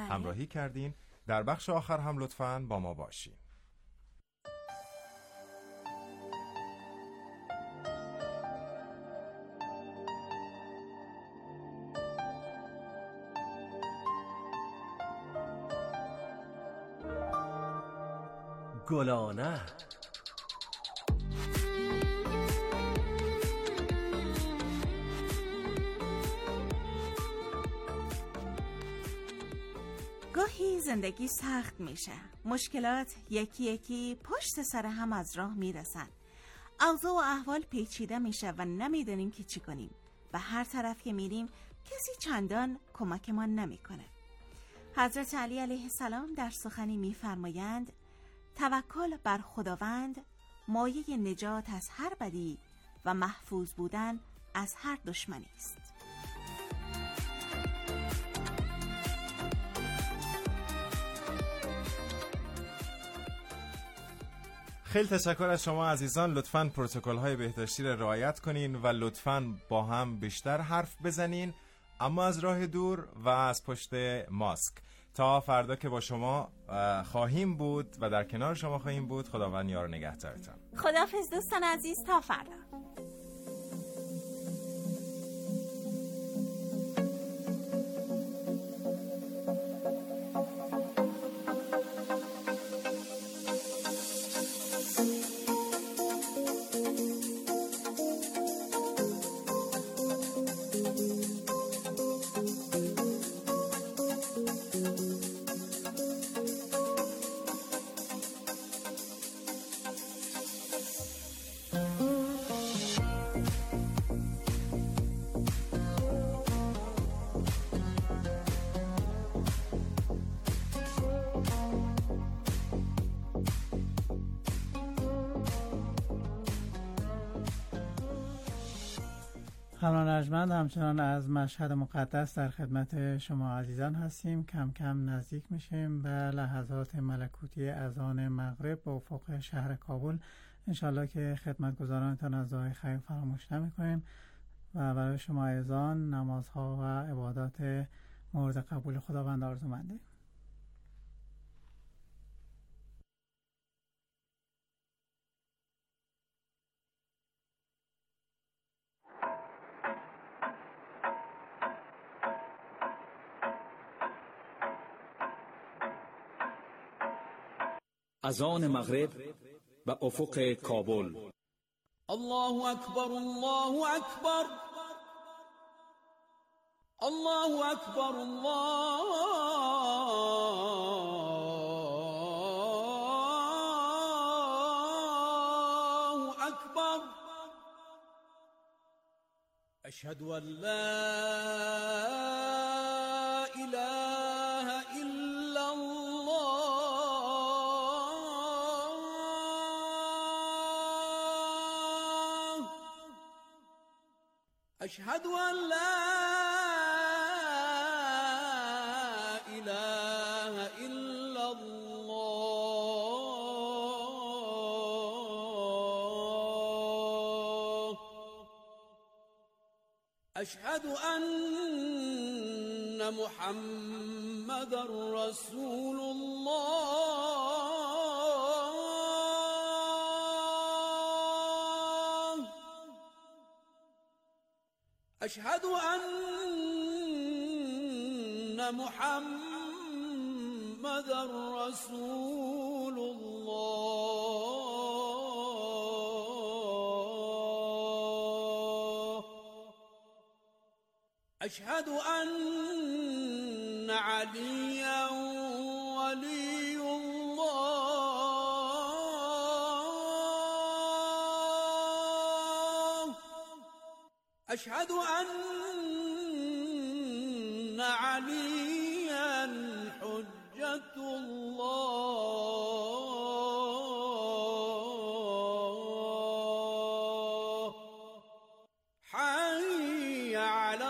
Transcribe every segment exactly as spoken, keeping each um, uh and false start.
همراهی کردین. در بخش آخر هم لطفاً با ما باشین. گلانه گاهی زندگی سخت میشه، مشکلات یکی یکی پشت سر هم از راه میرسن، اوضاع و احوال پیچیده میشه و نمیدونیم که چی کنیم و هر طرف که میریم کسی چندان کمکمان نمیکنه. حضرت علی علیه السلام در سخنی میفرمایند توکل بر خداوند مایه نجات از هر بدی و محفوظ بودن از هر دشمنی است. خیلی تشکر از شما عزیزان. لطفاً پروتکل‌های بهداشتی را رعایت کنین و لطفاً با هم بیشتر حرف بزنین، اما از راه دور و از پشت ماسک. تا فردا که با شما خواهیم بود و در کنار شما خواهیم بود. خداوند یار نگهدارتان. خداحافظ دوستان عزیز، تا فردا. خانم ارجمند، همچنان از مشهد مقدس در خدمت شما عزیزان هستیم. کم کم نزدیک میشیم به لحظات ملکوتی اذان مغرب به افق شهر کابل. انشالله که خدمتگزارانتان از دعای خیر فراموش نمی‌کنیم و برای شما اذان، نمازها و عبادات مورد قبول خداوند آرزومندیم. اذان مغرب به افق کابل. الله اکبر، الله اکبر، الله اکبر، الله اکبر. اشهد ان لا اله الا الله. اشهد ان لا اله الا الله. اشهد ان محمد رسول الله. اشهد ان محمد رسول الله. اشهد ان عليا ولي الله. اشهد ان عليا حجة الله. حي على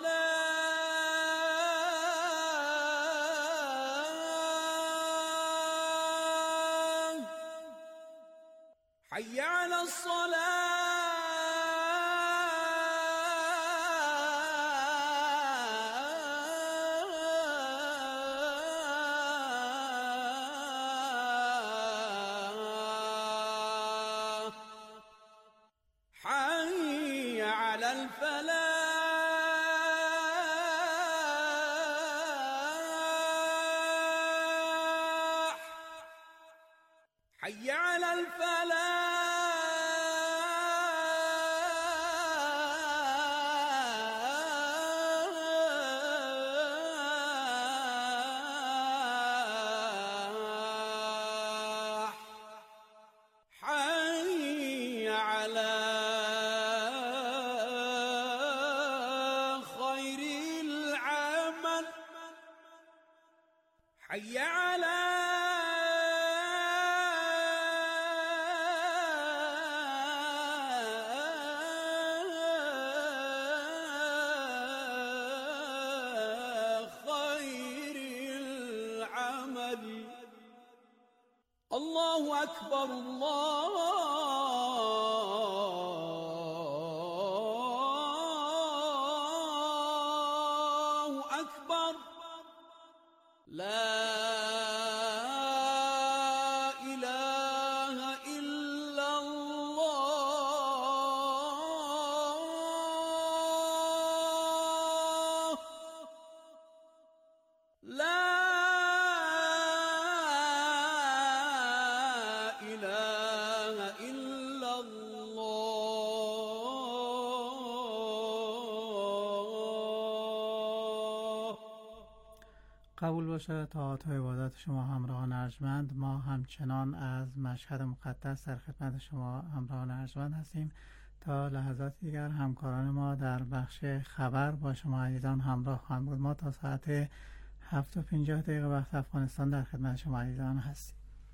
الصلاة، حي على الصلاة. الفلاح حي على الفلاح حي على خير العمل حي على خير العمل. الله أكبر الله أكبر لا إله إلا الله لا إله إلا الله. قبول باشه طاعت و عبادت شما همراهان ارجمند. ما همچنان از مشهد مقدس در خدمت شما همراهان ارجمند هستیم. تا لحظات دیگر همکاران ما در بخش خبر با شما عزیزان همراه خواهند بود. ما تا ساعت هفت و پنجاه دقیقه وقت افغانستان در خدمت شما عزیزان هستیم.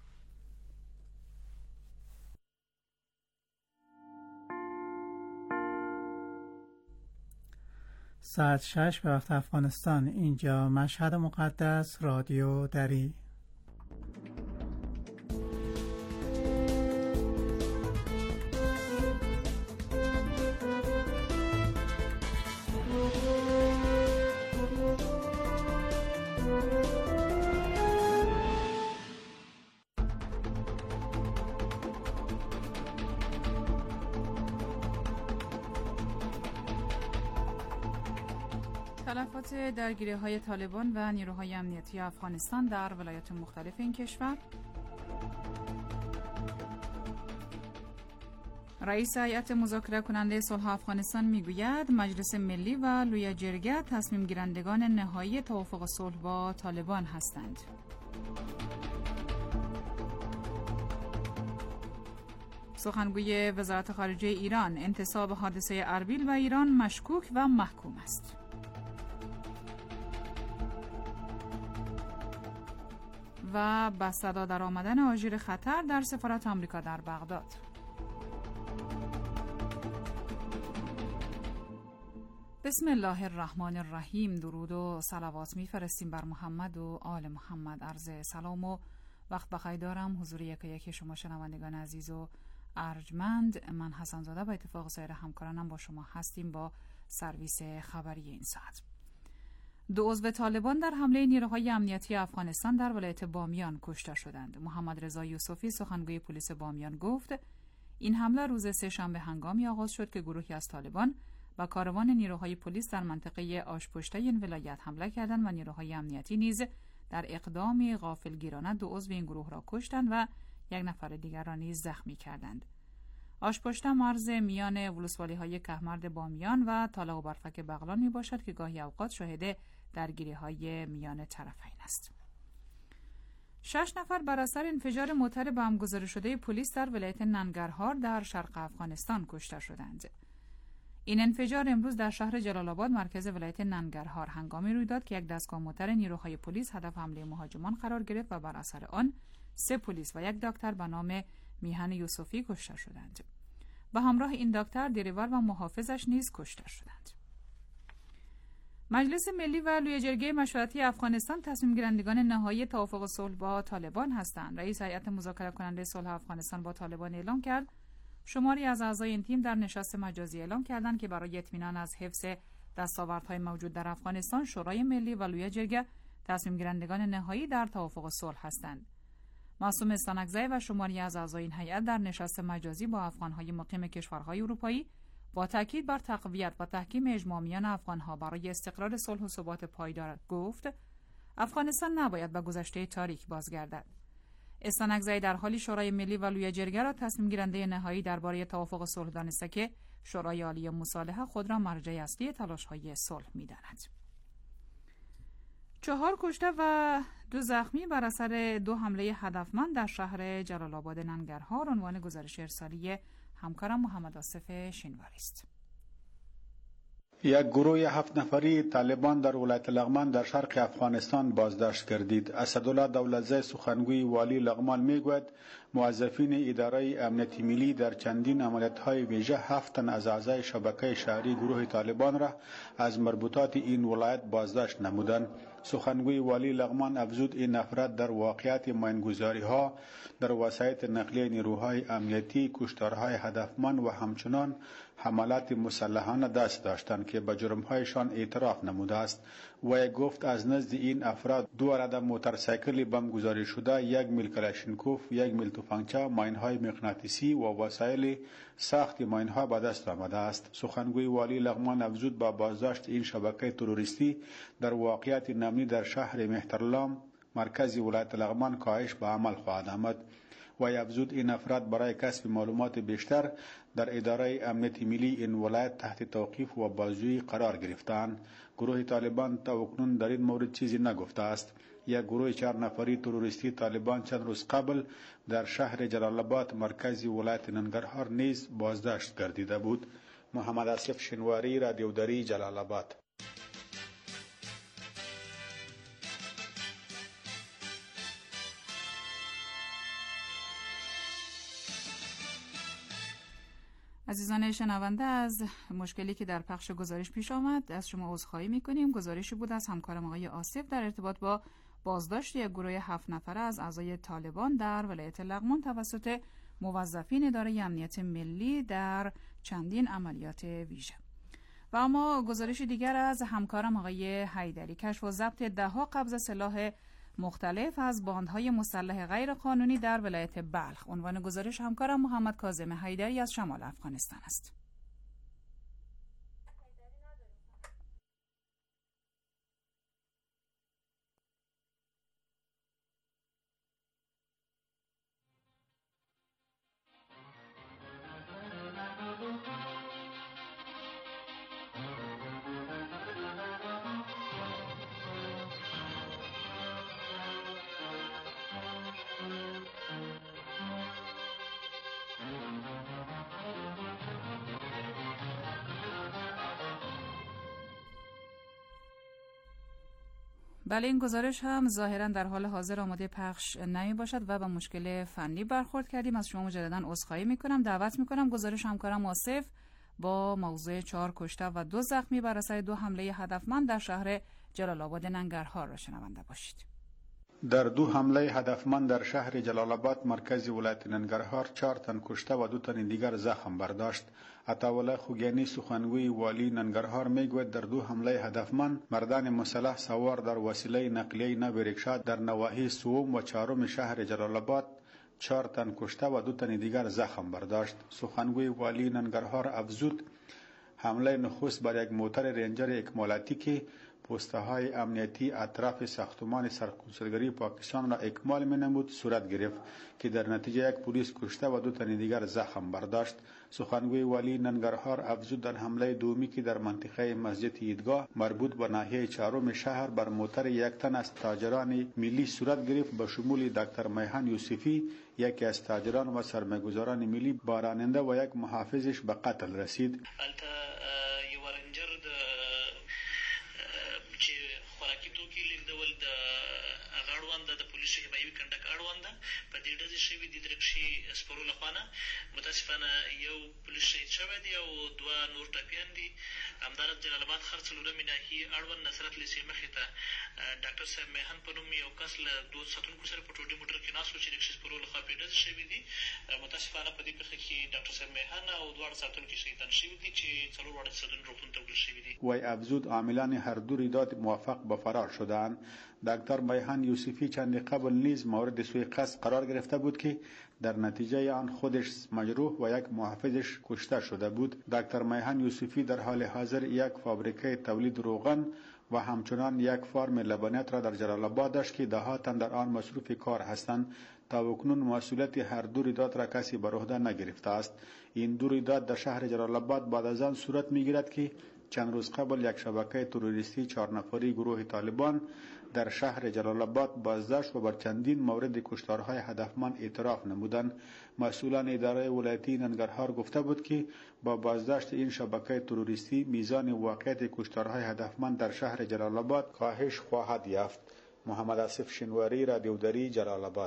ساعت شش به وقت افغانستان. اینجا مشهد مقدس، رادیو دری. تلفات درگیری‌های طالبان و نیروهای امنیتی افغانستان در ولایات مختلف این کشور. رئیس هیئت مذاکره کننده صلح افغانستان میگوید مجلس ملی و لوی جرگه تصمیم گیرندگان نهایی توافق صلح با طالبان هستند. سخنگوی وزارت خارجه ایران: انتصاب حادثه اربیل و ایران مشکوک و محکوم است. و با صدا در آمدن آژیر خطر در سفارت آمریکا در بغداد. بسم الله الرحمن الرحیم. درود و صلوات میفرستیم بر محمد و آل محمد. عرض سلام و وقت بخیر دارم حضور یک یکی شما شنوندگان عزیز و ارجمند. من حسن زاده به اتفاق سایر همکارانم با شما هستیم با سرویس خبری این ساعت. دو عضو طالبان در حمله نیروهای امنیتی افغانستان در ولایت بامیان کشته شدند. محمد رضا یوسفی سخنگوی پلیس بامیان گفت این حمله روز سه‌شنبه هنگامی آغاز شد که گروهی از طالبان و کاروان نیروهای پلیس در منطقه آشپشته این ولایت حمله کردند و نیروهای امنیتی نیز در اقدامی غافلگیرانه دو عضو این گروه را کشتند و یک نفر دیگر را نیز زخمی کردند. آشپشته مرز میان ولسوالی‌های کهمرد بامیان و تالا و برفک بغلان می باشد که گاهی اوقات شاهد درگیری‌های میان طرفین است. شش نفر بر اثر انفجار موتر بم گذاری شده پلیس در ولایت ننگرهار در شرق افغانستان کشته شدند. این انفجار امروز در شهر جلال آباد مرکز ولایت ننگرهار هنگامی روی داد که یک دستگاه موتر نیروهای پلیس هدف حمله مهاجمان قرار گرفت و بر اثر آن سه پلیس و یک دکتر به نام میهن یوسفی کشته شدند. به همراه این دکتر دریور و محافظش نیز کشته شدند. مجلس ملی و لوی جرگه مشورتی افغانستان تصمیم گیرندگان نهایی توافق صلح با طالبان هستند. رئیس هیئت مذاکره کننده صلح افغانستان با طالبان اعلام کرد شماری از اعضای این تیم در نشست مجازی اعلام کردند که برای اطمینان از حفظ دستاوردهای موجود در افغانستان شورای ملی و لوی جرگه تصمیم گیرندگان نهایی در توافق صلح هستند. معصوم استانکزی و شماری از اعضای این هیئت در نشست مجازی با افغان‌های مقیم کشورهای اروپایی با تاکید بر تقویت و تحکیم اجماع میان افغانها برای استقرار صلح و ثبات پایدار گفت افغانستان نباید به گذشته تاریک بازگردد. استانکزی در حالی شورای ملی و لوی جرگه را تصمیم گیرنده نهایی درباره توافق صلح دانسته که شورای عالی مصالحه خود را مرجع اصلی تلاش‌های صلح می‌داند. چهار کشته و دو زخمی بر اثر دو حمله هدفمند در شهر جلال آباد ننگرهار عنوان گزارش ارسالی همکارم محمد آصف شینواری است. یک گروه هفت نفری طالبان در ولایت لغمان در شرق افغانستان بازداشت گردید. اسدالله دولتزی سخنگوی والی لغمان میگوید موظفین اداره امنیتی ملی در چندین عملیات‌های ویژه هفت تن از اعضای شبکه شهری گروه طالبان را از مربوطات این ولایت بازداشت نمودند. سخنگوی والی لغمان افزود این افراد در واقعیت ماینگذاری‌ها در وسایط نقلیه نیروهای امنیتی، کشتارهای هدفمند و همچنان حملات مسلحانه دست داشتند که به جرم‌هایشان اعتراف نموده است. و گفت از نزد این افراد دو عدد موتورسیکل بم گذاری شده، یک میل کلاشینکوف، یک میل تفنگچه، ماین‌های مغناطیسی و وسایل ساخت ماین‌ها به دست آمده است. سخنگوی والی لغمان افزود با بازداشت این شبکه تروریستی در واقعیت نمنی در شهر مهترلام مرکز ولایت لغمان کاهش به عمل خواهد آمد. و افزود این افراد برای کسب معلومات بیشتر در اداره امنیتی ملی این ولایت تحت توقیف و بازجویی قرار گرفتند. گروه طالبان تا اکنون در این مورد چیزی نگفته است. یک گروه چهار نفری تروریستی طالبان چند روز قبل در شهر جلال آباد مرکز ولایت ننگرهار نیز بازداشت گردیده بود. محمد آصف شینواری، رادیو دری، جلال آباد. عزیزان شنونده، از مشکلی که در پخش گزارش پیش آمد از شما عذرخواهی می‌کنیم. گزارشی بود از همکارم آقای آصف در ارتباط با بازداشت یک گروه هفت نفره از اعضای طالبان در ولایت لغمان توسط موظفین اداره امنیت ملی در چندین عملیات ویژه. و اما گزارش دیگر از همکارم آقای حیدری، کشف و ضبط ده‌ها قبض سلاح مختلف از باندهای مسلح غیر قانونی در ولایت بلخ. عنوان گزارش همکارم محمد کاظم حیدری از شمال افغانستان است. بله، این گزارش هم ظاهرا در حال حاضر آماده پخش نمی باشد و با مشکل فنی برخورد کردیم. از شما مجددا عذرخواهی میکنم. دعوت میکنم گزارش همکارم آصف با موضوع چهار کشته و دو زخمی بر اثر دو حمله هدفمند در شهر جلال آباد ننگرهار را شنونده باشید. در دو حمله هدفمند در شهر جلال آباد مرکز ولایت ننگرهار چهار تن کشته و دو تن دیگر زخم برداشت. عطاالله خوگیانی سخنگوی والی ننگرهار میگوید در دو حمله هدفمند مردان مسلح سوار در وسیله نقلیه نو ریکشا در نواحی سوم و چهارم شهر جلال آباد چهار تن کشته و دو تن دیگر زخم برداشت. سخنگوی والی ننگرهار افزود حمله نخست بر یک موتر رنجر اکمالاتی که پوسته های امنیتی اطراف ساختمان سرکنسولگری پاکستان را اکمال می نمود صورت گرفت که در نتیجه یک پلیس کشته و دو تن دیگر زخم برداشت. سخنگوی والی ننگرهار افزود در حمله دومی که در منطقه مسجد عیدگاه مربوط به ناحیه چهارم شهر بر موتر یک تن از تاجران ملی صورت گرفت به شمول دکتر میهان یوسفی، یکی از تاجران و سرمایه‌گذاران ملی، با راننده و یک محافظش به قتل رسید. په دې ډزې شوي دي درکشي سپرو لخوا نه متاسفانه یو پولیس شهید شوی دی او دوه نور ټپیان دي همدارد جلال آباد ښار څلورمې ناحیې اړوند نصرت لیسې مخې ته ډاکټر صاحب میهن په نوم یو کس له دوه ساتونکو سره په ټولي موټر کې ناست و چې رکشې سپرو له خوا پرې ډزې شوي دي. متاسفانه په دې پېښه کې ډاکټر صاحب میهن او دواړه ساتونکي شهیدان شوي دي چې څلور واړه جسدونه روغتون ته وړل شوي دي. وی افزود عاملان هر دو رویداد موفق به فرار شدند. دکتر میهن یوسفی چند قبل نیز مورد سوء قصد قرار گرفته بود که در نتیجه آن خودش مجروح و یک محافظش کشته شده بود. دکتر میهن یوسفی در حال حاضر یک فابریکه تولید روغن و همچنان یک فارم لبنیات را در جلال آباد داشت که دهاتاً در آن مصروف کار هستند. تا اکنون مسئولیت هر دو رویداد را کسی بر عهده نگرفته است. این دو رویداد در شهر جلال آباد بعد از آن صورت میگیرد که چند روز قبل یک شبکه تروریستی چهار نفری گروه طالبان در شهر جلال آباد بازداشت و بر چندین مورد کشتارهای هدفمند اعتراف نمودند. مسئولان اداره ولایتی ننگرهار گفته بود که با بازداشت این شبکه تروریستی میزان واقعیت کشتارهای هدفمند در شهر جلال آباد کاهش خواهد یافت. محمد آصف شنواری، رادیو دری، جلال آباد.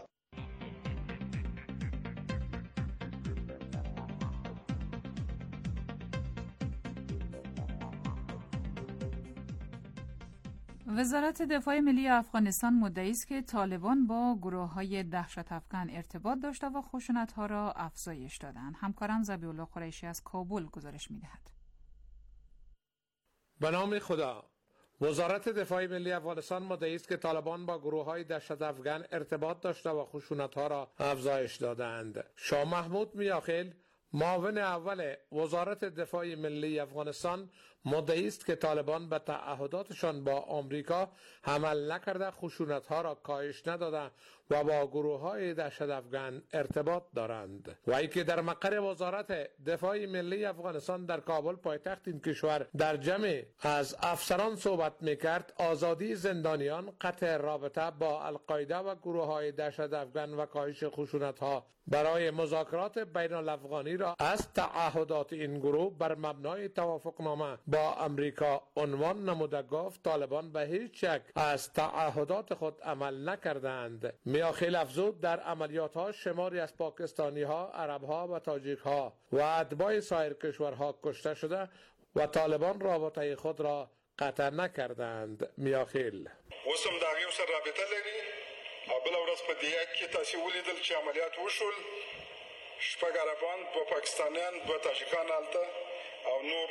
وزارت دفاع ملی افغانستان مدعی است که طالبان با گروه‌های دهشت افکن ارتباط داشته و خشونت‌ها را افزایش دادند. همکارم ذبیح الله قریشی از کابل گزارش می‌دهد. به نام خدا. وزارت دفاع ملی افغانستان مدعی است که طالبان با گروه‌های دهشت افکن ارتباط داشته و خشونت‌ها را افزایش دادند. شاه محمود میاخیل، معاون اول وزارت دفاع ملی افغانستان، مدعی است که طالبان به تعهداتشان با آمریکا عمل نکرده، خشونت‌ها را کاهش نداده و با گروه‌های دهشت افکن ارتباط دارند. وی که در مقر وزارت دفاع ملی افغانستان در کابل پایتخت این کشور در جمع از افسران صحبت می‌کرد، آزادی زندانیان، قطع رابطه با القاعده و گروه‌های دهشت افکن و کاهش خشونت‌ها برای مذاکرات بین الافغانی را از تعهدات این گروه بر مبنای توافقنامه با امریکا عنوان نموده. گفت طالبان به هیچ شکل از تعهدات خود عمل نکردند. میاخیل افزود در عملیات ها شماری از پاکستانی ها، عرب ها و تاجیک ها و اتباع سایر کشورها کشته شده و طالبان رابطه خود را قطع نکردند. میاخیل وسم داغیو سره رابطه لري او بل ورځ په دیه کې تاسو ولیدل چې عملیات وشول، شپږ عربان، دوه پاکستانیان، دوه تاجیکان هلته او نور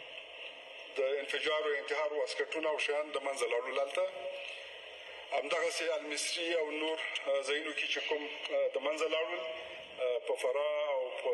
د انفجار او انتحار واسکټونه او شیان د منځه لاړل هلته. همدغسې المصري او نور ځایونو کې چې کوم د منځه لاړل په فراه او په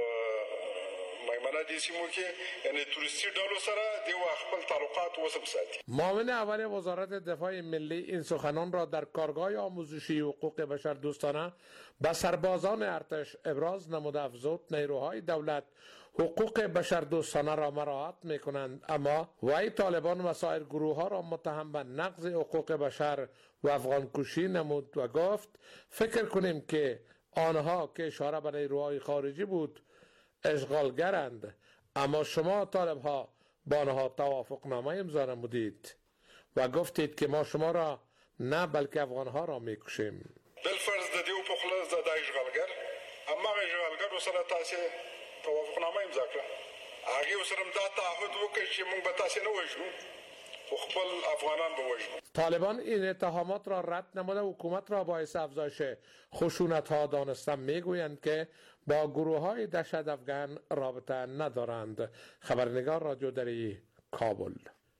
میمنه دې سیمو کې یعنې توریستي ډلو سره دې خپل تعلقات وسم ساتي. معاون اول وزارت دفاع ملی این سخنان را در کارگاه آموزشی حقوق بشر دوستانه به سربازان ارتش ابراز نموده. افزود نیروهای دولت حقوق بشر دوستانه را مراعات می کنند، اما وی طالبان و سایر گروه ها را متهم به نقض حقوق بشر و افغان کشی نمود و گفت فکر کنیم که آنها که اشاره به نیروهای خارجی بود اشغالگرند، اما شما طالب ها با آنها توافق نامه امضا نمودید و گفتید که ما شما را نه بلکه افغان ها را می کشیم. بالفرض د دیو په خله د اشغالګر اما اشغالګر سره تاسو توافق نامه امضا کړه، هغه سره دا تعهد وکړي چې موږ به تاسو نه وژنو، خپل افغانان به وژنو. طالبان این اتهامات را رد نموده حکومت را باعث افزایش خشونت ها دانسته. میگویند که با گروه های دهشت افکن رابطه ندارند. خبرنگار رادیو دری، کابل.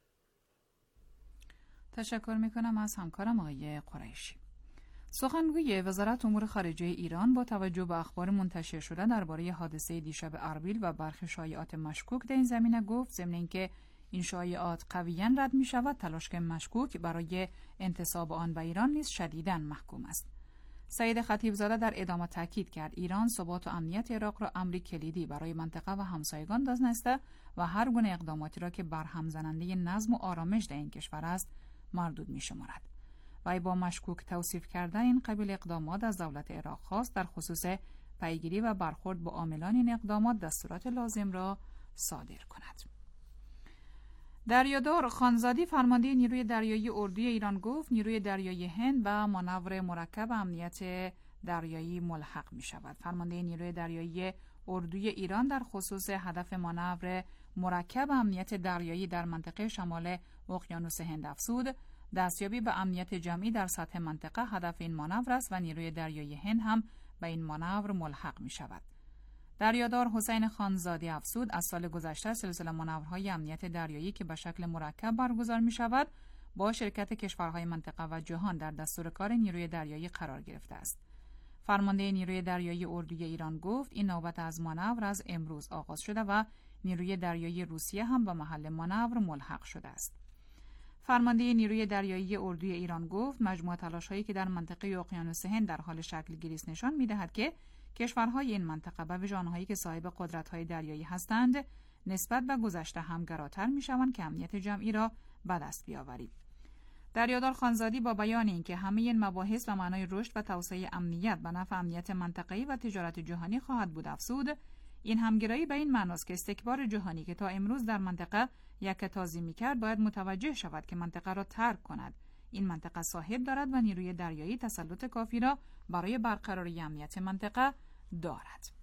تشکر میکنم از همکارم آقای قریشی. سخنگوی وزارت امور خارجه ایران با توجه به اخبار منتشر شده درباره حادثه دیشب اربیل و برخی شایعات مشکوک در این زمینه گفت ضمن اینکه این شایعات قویاً رد می شود، تلاش که مشکوک برای انتساب آن به ایران نیز شدیداً محکوم است. سعید خطیبزاده در ادامه تاکید کرد ایران ثبات و امنیت عراق را امری کلیدی برای منطقه و همسایگان دانسته و هر گونه اقداماتی را که برهم زننده نظم و آرامش در این کشور است مردود می شمارد. وی با مشکوک توصیف کردن این قبیل اقدامات از دولت عراق خواست در خصوص پیگیری و برخورد با عاملان این اقدامات دستورات لازم را صادر کند. دریادار خانزادی فرمانده نیروی دریایی اردوی ایران گفت نیروی دریایی هند به مانور مرکب امنیت دریایی ملحق می شود. فرمانده نیروی دریایی اردوی ایران در خصوص هدف مانور مرکب امنیت دریایی در منطقه شمال اقیانوس هند افزود. دستیابی به امنیت جمعی در سطح منطقه هدف این مانور است و نیروی دریایی هند هم به این مانور ملحق می شود. دریادار حسین خانزادی افزود از سال گذشته سلسله مانورهای امنیت دریایی که به شکل مرکب برگزار می شود با شرکت کشورهای منطقه و جهان در دستور کار نیروی دریایی قرار گرفته است. فرمانده نیروی دریایی اردوی ایران گفت این نوبت از مانور از امروز آغاز شده و نیروی دریایی روسیه هم به محل مانور ملحق شده است. فرمانده نیروی دریایی اردوی ایران گفت مجموع تلاش‌هایی که در منطقه اقیانوس هند در حال شکل گیری است نشان می‌دهد که کشورهای این منطقه و ویژه آنهایی که صاحب قدرت‌های دریایی هستند نسبت به گذشته همگراتر می‌شوند که امنیت جمعی را به دست بیاورید. دریادار خانزادی با بیان اینکه همه این مباحث و معنای رشد و توسعه امنیت به نفع امنیت منطقه‌ای و تجارت جهانی خواهد بود افزود، این همگرایی به این معناست که استکبار جهانی که تا امروز در منطقه یکتازی می‌کرد باید متوجه شود که منطقه را ترک کند. این منطقه صاحب دارد و نیروی دریایی تسلط کافی را برای برقراری امنیت منطقه دارد.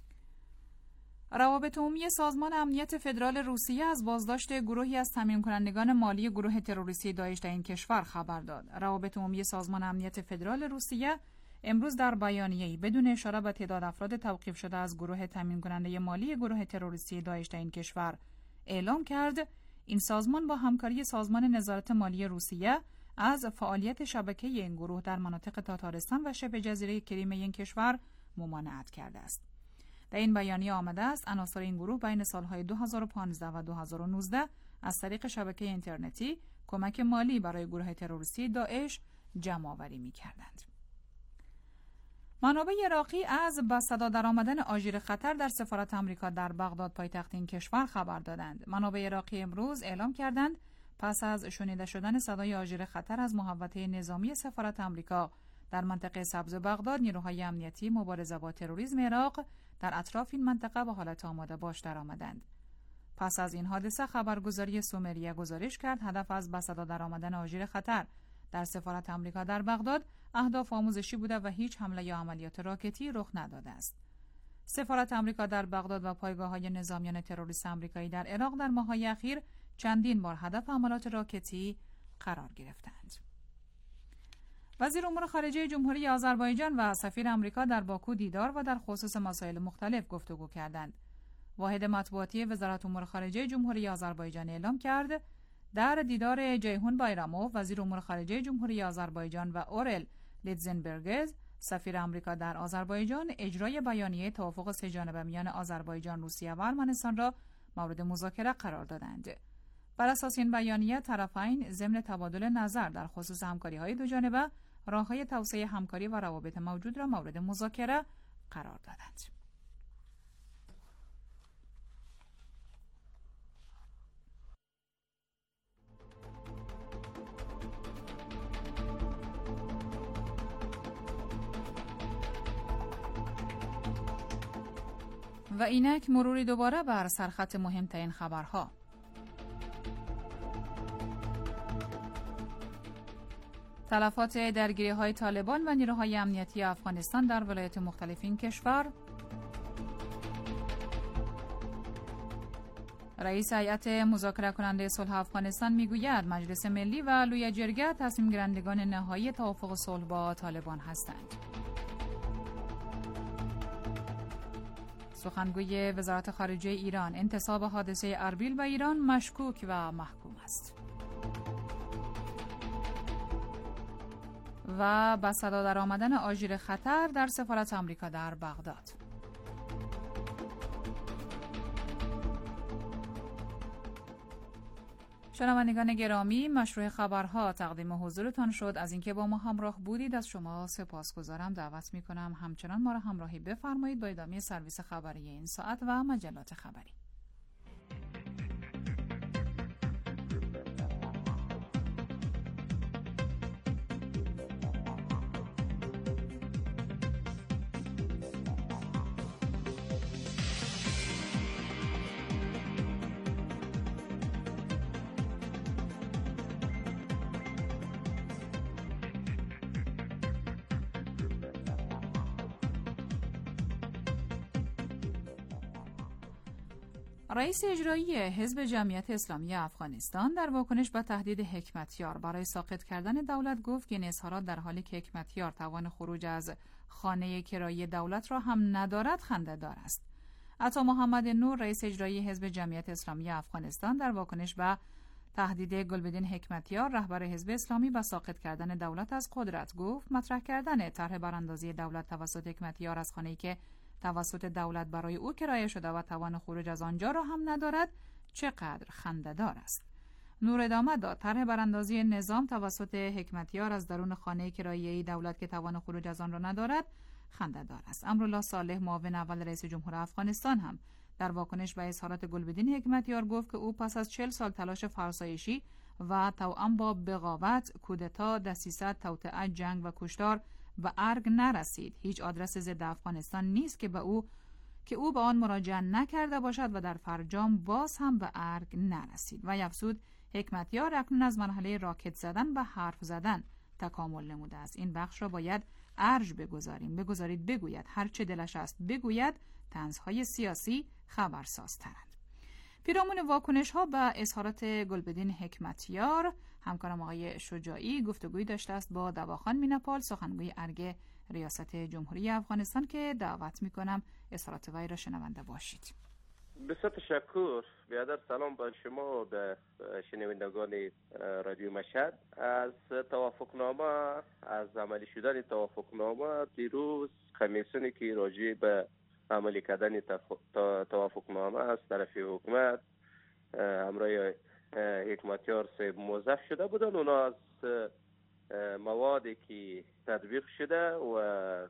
روابط عمومی سازمان امنیت فدرال روسیه از بازداشت گروهی از تامین کنندگان مالی گروه تروریستی داعش در این کشور خبر داد. روابط عمومی سازمان امنیت فدرال روسیه امروز در بیانیه‌ای بدون اشاره به تعداد افراد توقیف شده از گروه تامین کننده مالی گروه تروریستی داعش در این کشور اعلام کرد این سازمان با همکاری سازمان نظارت مالی روسیه از فعالیت شبکه این گروه در مناطق تاتارستان و شبه جزیره کریم این کشور ممانعت کرده است. در این بیانیه آمده است عناصر این گروه بین سالهای دو هزار و پانزده و دو هزار و نوزده از طریق شبکه اینترنتی کمک مالی برای گروه تروریستی داعش جمع‌آوری می‌کردند. منابع عراقی از به صدا درآمدن آژیر خطر در سفارت آمریکا در بغداد پایتخت این کشور خبر دادند. منابع عراقی امروز اعلام کردند پس از شنیده شدن صدای آژیر خطر از محوطه نظامی سفارت آمریکا در منطقه سبز بغداد، نیروهای امنیتی مبارزه با تروریسم عراق در اطراف این منطقه به حالت آماده باش درآمدند. پس از این حادثه خبرگزاری سومریه گزارش کرد هدف از به صدا درآمدن آژیر خطر در سفارت آمریکا در بغداد اهداف آموزشی بوده و هیچ حمله یا عملیات راکتی رخ نداده است. سفارت آمریکا در بغداد و پایگاه‌های نظامیان تروریست آمریکایی در عراق در ماه‌های اخیر چندین بار هدف حملات راکتی قرار گرفتند. وزیر امور خارجه جمهوری آذربایجان و سفیر آمریکا در باکو دیدار و در خصوص مسائل مختلف گفتگو کردند. واحد مطبوعاتی وزارت امور خارجه جمهوری آذربایجان اعلام کرد در دیدار جیهون بایراموف وزیر امور خارجه جمهوری آذربایجان و اورل لیتزنبرگز سفیر آمریکا در آذربایجان اجرای بیانیه توافق سه‌جانبه میان آذربایجان، روسیه و ارمنستان را مورد مذاکره قرار دادند. بر اساس این بیانیه طرفین ضمن تبادل نظر در خصوص همکاری‌های دوجانبه راه‌های توسعه همکاری و روابط موجود را مورد مذاکره قرار دادند. و اینک مروری دوباره بر سرخط مهمترین خبرها. تلفات درگیری‌های طالبان و نیروهای امنیتی افغانستان در ولایات مختلف این کشور. رئیس هیئت مذاکره کننده صلح افغانستان میگوید مجلس ملی و لوی جرگه تصمیم گیرندگان نهایی توافق صلح با طالبان هستند. سخنگوی وزارت خارجه ایران انتصاب حادثه اربیل به ایران مشکوک و محکوم است. و به صدا درآمدن آژیر خطر در سفارت آمریکا در بغداد. شنوندگان گرامی، مشروع خبرها تقدیم حضورتان شد. از اینکه با ما همراه بودید از شما سپاسگزارم. دعوت می‌کنم همچنان ما را همراهی بفرمایید با ادامه سرویس خبری این ساعت و مجلات خبری. رئیس اجرایی حزب جمعیت اسلامی افغانستان در واکنش به تهدید حکمتیار برای ساقط کردن دولت گفت که این اظهارات در حالی که حکمتیار توان خروج از خانه کرایی دولت را هم ندارد خنده‌دار است. عطا محمد نور رئیس اجرایی حزب جمعیت اسلامی افغانستان در واکنش به تهدید گلبدین حکمتیار رهبر حزب اسلامی به ساقط کردن دولت از قدرت گفت مطرح کردن طرح براندازی دولت توسط حکمتیار از خانه‌ای که توسط دولت برای او کرایه شده و توان خروج از آنجا را هم ندارد چقدر خنده‌دار است. نور ادامه داد طرح براندازی نظام توسط حکمتیار از درون خانه کرایه‌ای دولت که توان خروج از آن را ندارد خنده‌دار است. امرالله صالح معاون اول رئیس جمهور افغانستان هم در واکنش به اظهارات گلبدین حکمتیار گفت که او پس از چهل سال تلاش فرسایشی و توأم با بغاوت، کودتا، دسیسه، توطئه، جنگ و کشتار و ارگ نرسید. هیچ آدرس ضد افغانستان نیست که به او که او به آن مراجعه نکرده باشد و در فرجام باز هم به ارگ نرسید. و افزود حکمتیار اکنون از مرحله راکت زدن و حرف زدن تکامل نموده است. این بخش را باید ارج بگذاریم. بگذارید بگوید، هر چه دلش است بگوید. طنزهای سیاسی خبرسازترند. پیرامون واکنش ها به اظهارات گلبدین حکمتیار، همکارم آقای شجاعی گفتگویی داشته است با دواخان میناپال، سخنگوی ارگ ریاست جمهوری افغانستان، که دعوت میکنم اظهارات وی را شنونده باشید. بسیار تشکر. بیادر سلام به شما و به شنوندگان رادیو مشهد. از توافقنامه، از عملی شدن توافقنامه دیروز کمیسیونی که راجع به عملی کردن توافقنامه از طرف حکومت همراه حکمتیار صاحب موظف شده بودن، اونا از موادی که تطبیق شده و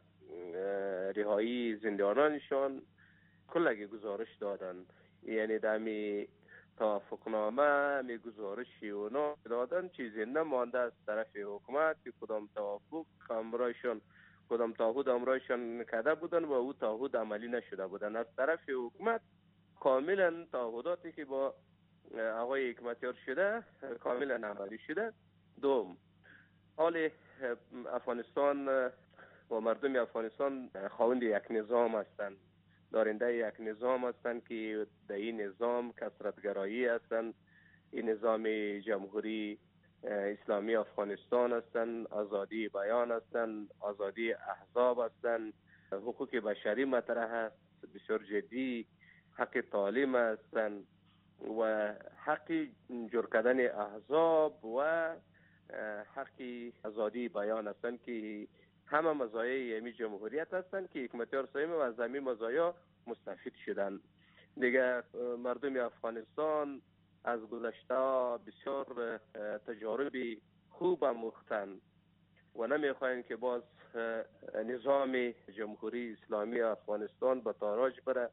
رهایی زندانانشان کلگی گزارش دادن. یعنی دمی توافقنامه می گزارشی اونا دادن، چیزی نمانده از طرف حکومت که کدام توافق همراهشان کدام تعهد همراهشان کرده بودن و او تعهد عملی نشده بودن. از طرف حکومت کاملا تعهداتی که با آقای حکمتیار شده کاملا عملی شده. دوم، حال افغانستان و مردم افغانستان خواهند یک نظام هستند، دارنده یک نظام هستند که در این نظام کثرت‌گرایی هستند. این نظام جمهوری اسلامی افغانستان هستند، آزادی بیان هستند، آزادی احزاب هستند، حقوق بشری مطرح است بسیار جدی، حق تعلیم هستند و حق جور کردن احزاب و حق آزادی بیان هستند که همه مزایای یمی جمهوریت هستند که حکمتیار صاحب از همین مزایا مستفید شدن. دیگه مردم افغانستان از گذشته بسیار تجارب خوب آموختن و نمیخواین که باز نظام جمهوری اسلامی افغانستان به تاراج بره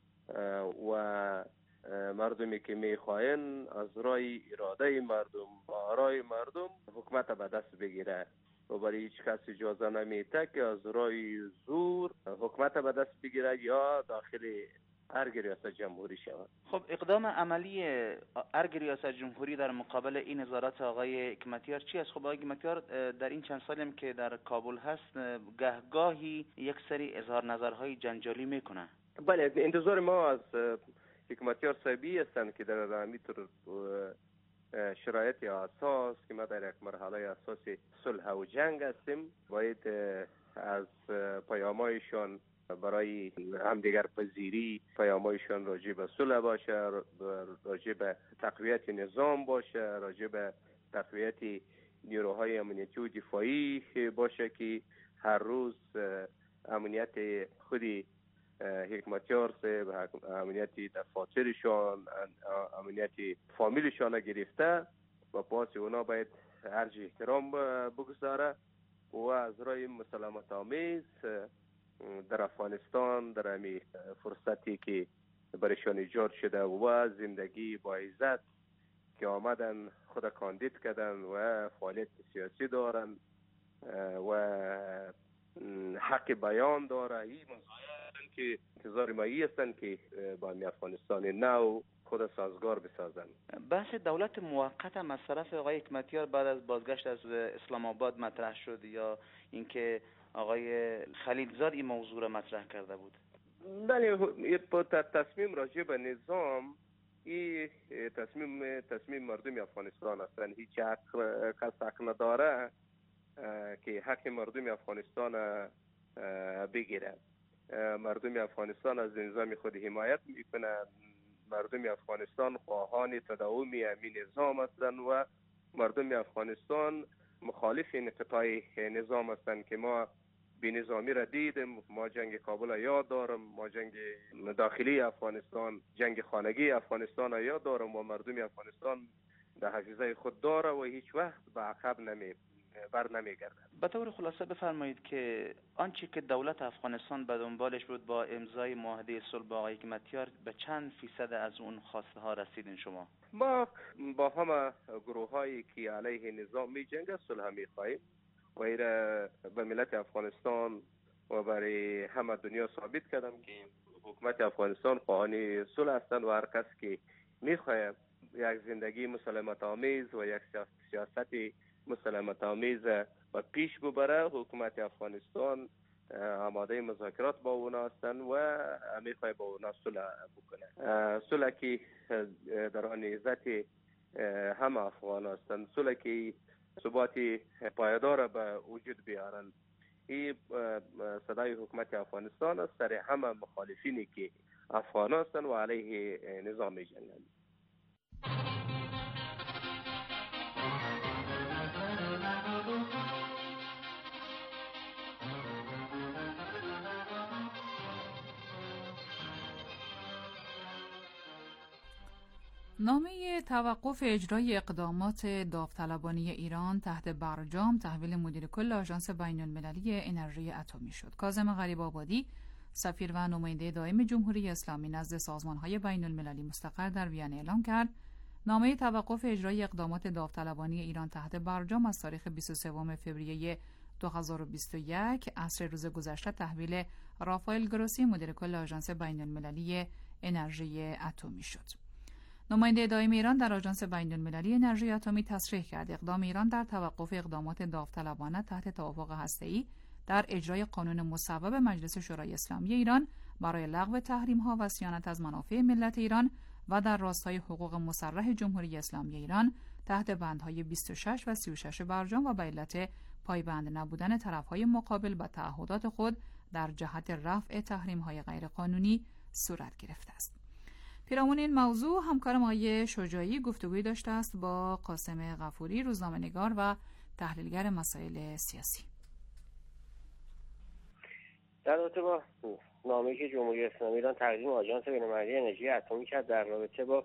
و مردمی که میخواین از رای اراده مردم و آرای مردم حکومت به دست بگیره و برای هیچ کس اجازه نمیده که از رای زور حکومت به دست بگیره یا داخل ارگ ریاست جمهوری شود. خب اقدام عملی ارگ ریاست جمهوری در مقابل این نظارت آقای حکمتیار چی است؟ خب آقای حکمتیار در این چند سالیم که در کابل هست گهگاهی یک سری اظهار نظرهای جنجالی میکنه. بله، انتظار ما از حکمتیار صاحبی هستند که در همینطور شرایط اساس که ما در یک مرحله اساسی صلح و جنگ هستیم، باید از پیامایشان برای همدیگر پذیری، پیامایشان راجع به صلح باشه، راجع به تقویت نظام باشه، راجع به تقویت نیروهای امنیتی و دفاعی باشه که هر روز امنیت خودی حکمتیار صاحب، امنیت دفاترشان، امنیت فامیلشان گرفته و پاس اونا باید ارج احترام بگذاره و از رای مسالمت آمیز در افغانستان در همی فرصتی که برشان ایجاد شده و زندگی با عزت که آمدن خود کاندید کردن و فعالیت سیاسی دارن و حق بیان داره، این مزایایی که انتظار ما هستند که با افغانستان نو خود سازگار بسازن. بحث دولت موقت هم از طرف آقای حکمتیار بعد از بازگشت از اسلام آباد مطرح شد یا اینکه آقای خلیلزاد این موضوع را مطرح کرده بود؟ بله، با تصمیم راجع به نظام، این تصمیم تصمیم مردم افغانستان هستند. هیچ حق کس حق نداره که حق مردم افغانستان بگیره. مردم افغانستان از نظام خود حمایت میکنند. مردم افغانستان خواهان تداوم همین نظام هستند و مردم افغانستان مخالف انقطاع نظام هستند که ما بی نظامی را دیدیم. ما جنگ کابل را یاد دارم، ما جنگ داخلی افغانستان، جنگ خانگی افغانستان را یاد دارم و مردم افغانستان در حافظه خود داره و هیچ وقت به عقب نمی بر نمیگردد. به طور خلاصه بفرمایید که آنچه که دولت افغانستان به دنبالش بود با امضای معاهده صلح با آقای حکمتیار، به چند فیصد از اون خواسته ها رسیدین شما؟ ما با همه گروه هایی که علیه نظام می جنگند صلح می خواهیم و ایره به ملت افغانستان و برای همه دنیا ثابت کردم که حکومت افغانستان خواهان صلح هستند و هر کس که می خواهد یک زندگی مسالمت آمیز و یک سیاست مسالمت آمیز و پیش ببره، حکومت افغانستان آماده مذاکرات با اونا هستند و میخواه با اونا صلح بکنه. صلح که در آن عزت همه افغان هستند، صلح که ثبات پایدار به وجود بیارن. این صدای حکومت افغانستان است سر همه مخالفینی که افغان هستند و علیه نظام می جنگند. نامه توقف اجرای اقدامات داوطلبانه ایران تحت برجام تحویل مدیر کل آژانس بین المللی انرژی اتمی شد. کاظم غریب‌آبادی، سفیر و نماینده دائم جمهوری اسلامی نزد سازمان‌های بین المللی مستقر در وین اعلام کرد نامه توقف اجرای اقدامات داوطلبانه ایران تحت برجام از تاریخ بیست و سوم فوریه دو هزار و بیست و یک عصر روز گذشته تحویل رافائل گروسی مدیر کل آژانس بین المللی انرژی اتمی شد. نماینده دائم ایران در آژانس بین المللی انرژی اتمی تصریح کرد اقدام ایران در توقف اقدامات داوطلبانه تحت توافق هسته‌ای در اجرای قانون مصوب مجلس شورای اسلامی ایران برای لغو تحریم‌ها و صیانت از منافع ملت ایران و در راستای حقوق مصرح جمهوری اسلامی ایران تحت بندهای بیست و شش و سی و شش برجام و به علت پایبند نبودن طرف‌های مقابل به تعهدات خود در جهت رفع تحریم‌های غیرقانونی صورت گرفته است. پیرامون این موضوع همکارم آقای شجاعی گفتگویی داشته است با قاسم غفوری، روزنامه‌نگار و تحلیلگر مسائل سیاسی. در رابطه با نامه‌ای که جمهوری اسلامی ایران تقدیم آژانس بین‌المللی انرژی اتمی کرد در رابطه با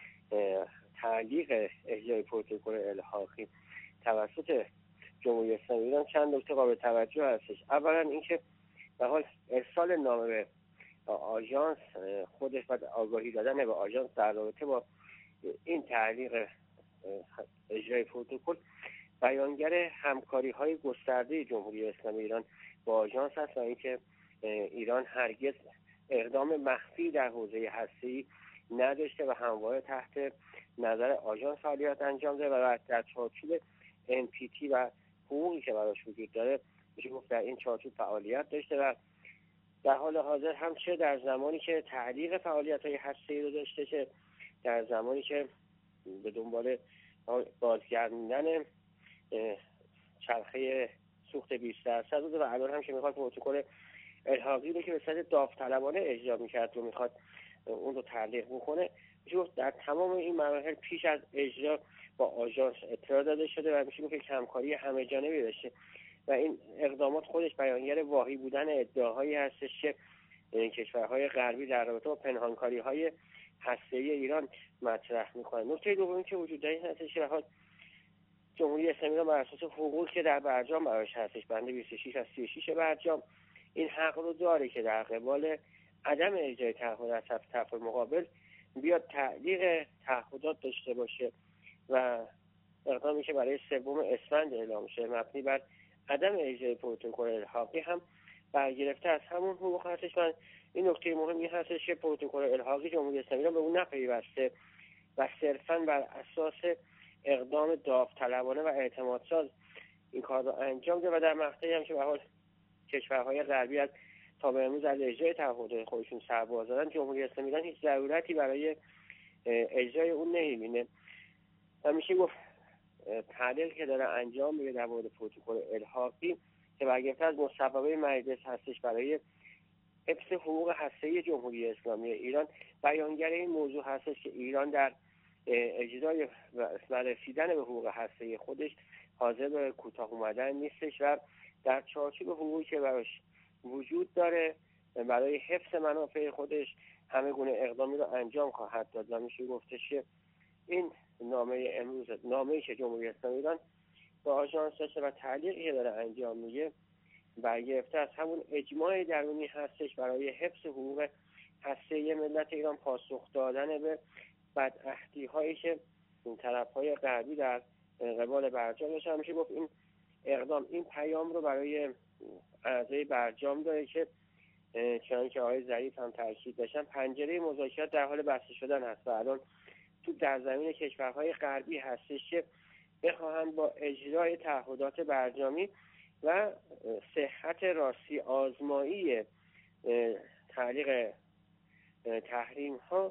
تعلیق اجرای پروتکل الحاقی توسط جمهوری اسلامی ایران چند نکته قابل توجه هستش. اولا اینکه به حال ارسال نامه به آژانس خودش و آگاهی دادن به آژانس در رابطه با این تعلیق اجرای پروتکل بیانگر همکاری های گسترده جمهوری اسلامی ایران با آژانس است و اینکه ایران هرگز اقدام مخفی در حوزه هسته‌ای نداشته و همواره تحت نظر آژانس فعالیت انجام داده و در چارچوب ان پی تی و حقوقی که براش وجود داره میشه گفت در این چارچوب فعالیت داشته و در حال حاضر هم چه در زمانی که تعلیق فعالیت‌های هسته‌ای رو داشته، چه در زمانی که به دنبال بازگردوندن چرخه سوخت بیست درصد بوده و الان هم که میخواد پروتکل الحاقی رو که به صورت داوطلبانه اجرا میکرد رو میخواد اون رو تعلیق بکنه. میشه گفت در تمام این مراحل پیش از اجرا با آژانس اطلاع داده شده و میشه گفت که همکاری همه جانبه داشته و این اقدامات خودش بیانگر واهی بودن ادعاهایی هستش که کشورهای غربی در رابطه با پنهانکاری‌های هسته‌ای ایران مطرح می‌کنند. نکته دومی که وجود داره این هستش که جمهوری اسلامی بر اساس حقوقی که در برجام براش هستش، بند بیست و شش از سی و شش برجام، این حق رو داره که در قبال عدم اجرای تعهد از طرف مقابل بیاد تعلیق تعهدات داشته باشه و اقدامی که برای سوم اسفند اعلام شده مبنی بر عدم اجرای پروتکل الحاقی هم برگرفته از همون حقوق هستش. من این نکته مهمی هستش که پروتکل الحاقی جمهوری اسلامی را به اون نپیوسته و صرفاً بر اساس اقدام داوطلبانه و اعتمادساز این کار رو انجام ده و در مقطعی هم که به حال کشورهای غربی از تا به امروز از اجرای تعهدات خودشون سرباز دادن، جمهوری اسلامی ایران هیچ ضرورتی برای اجرای اون نمیبینه و میشه گفت تعلیقی که داره انجام میده در مورد پروتکل الحاقی که برگرفته از مصوبه مجلس هستش برای حفظ حقوق هسته‌ای جمهوری اسلامی ایران، بیانگر این موضوع هستش که ایران در اجرای و رسیدن به حقوق هسته‌ای خودش حاضر به کوتاه اومدن نیستش و در چارچوب حقوقی که براش وجود داره برای حفظ منافع خودش همه گونه اقدامی رو انجام خواهد داد و میشه گفتش که این نامه امروز نامه‌ای که جمهوری اسلامی ایران با آژانس داشته و تعلیقی که داره انجام میده برگرفته از همون اجماع درونی هستش برای حفظ حقوق هسته‌ای ملت ایران، پاسخ دادن به بدعهدی‌هایی که این طرف‌های غربی در قبال برجام داشتن. میشه گفت این اقدام این پیام رو برای اعضای برجام داره که چنانکه که آقای ظریف هم تاکید داشتن پنجره مذاکرات در حال بسته شدن هست و الان تو در زمین کشورهای غربی هستش که بخواهند با اجرای تعهدات برجامی و صحت راستی آزمایی تعلیق تحریم ها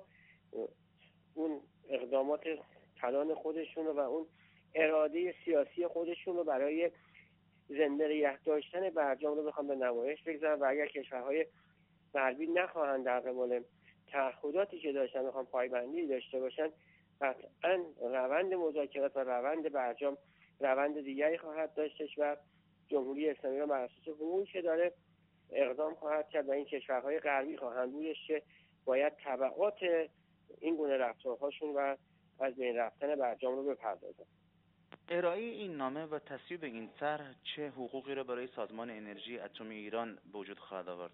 اون اقدامات کلان خودشون و اون اراده سیاسی خودشون رو برای زنده نگه داشتن برجام رو بخوام به نمایش بگذارن و اگر کشورهای غربی نخواهند در قبال تعهداتی که داشتن بخوام پایبندی داشته باشن، قطعا روند مذاکرات و روند برجام روند دیگری خواهد داشتش و جمهوری اسلامی را بر اساس حقوقی که داره اقدام خواهد کرد و این کشورهای غربی خواهند بودش که باید تبعات این گونه رفتارهاشون و از بین رفتن برجام رو بپردازن. ارائه این نامه و تصویب این طرح چه حقوقی را برای سازمان انرژی اتمی ایران به وجود خواهد آورد؟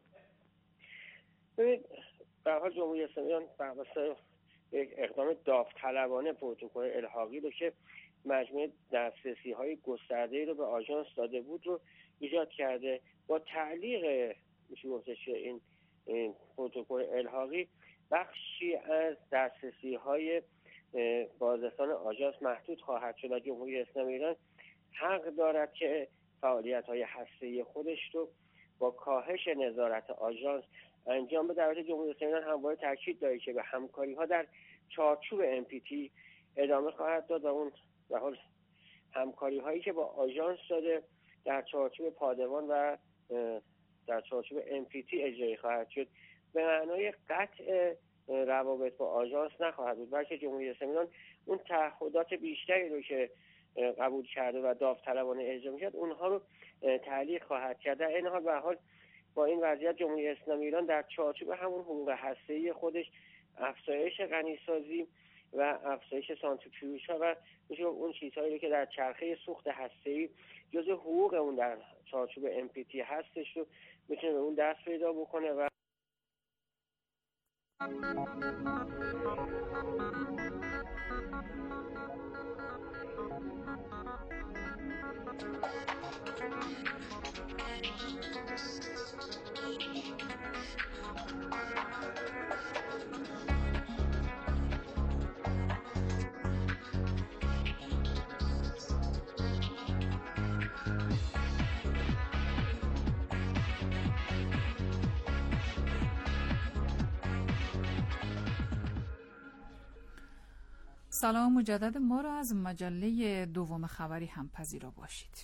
ببینید به هر حال جمهوری اسلامی ایران بر اساس یک اقدام داوطلبانه پروتکل الحاقی رو که مجموعه دسترسی‌های گسترده‌ای رو به آژانس داده بود رو ایجاد کرده. با تعلیق میشه گفتش این این پروتکل الحاقی بخشی از دسترسی‌های بازرسان آژانس محدود خواهد شد و جمهوری اسلامی ایران حق دارد که فعالیت‌های هسته‌ای خودش رو با کاهش نظارت آژانس انجام بده. در جمهوری اسلامی ایران همواره تاکید داره که به همکاری‌ها در چارچوب ام پی تی ادامه خواهد داد و اون به حال همکاری‌هایی که با آژانس داده در چارچوب پادوان و در چارچوب ام پی تی اجرایی خواهد شد. به معنای قطع روابط با آژانس نخواهد بود، بلکه جمهوری اسلامی ایران اون تعهدات بیشتری رو که قبول کرده و داوطلبانه اجرا می‌کرد اونها رو تعلیق خواهد کرد. در این حال به هر حال با این وضعیت جمهوری اسلامی ایران در چارچوب همون حقوق هسته‌ای خودش افزایش غنیسازی و افزایش سانتریفیوژها و میشه اون چیزهایی که در چرخه سوخت هسته‌ای جزء حقوق اون در چارچوب ام پی تی هستش رو میتونه به اون دست پیدا بکنه و سلام مجدد، ما را از مجله دوم خبری هم پذیرا باشید.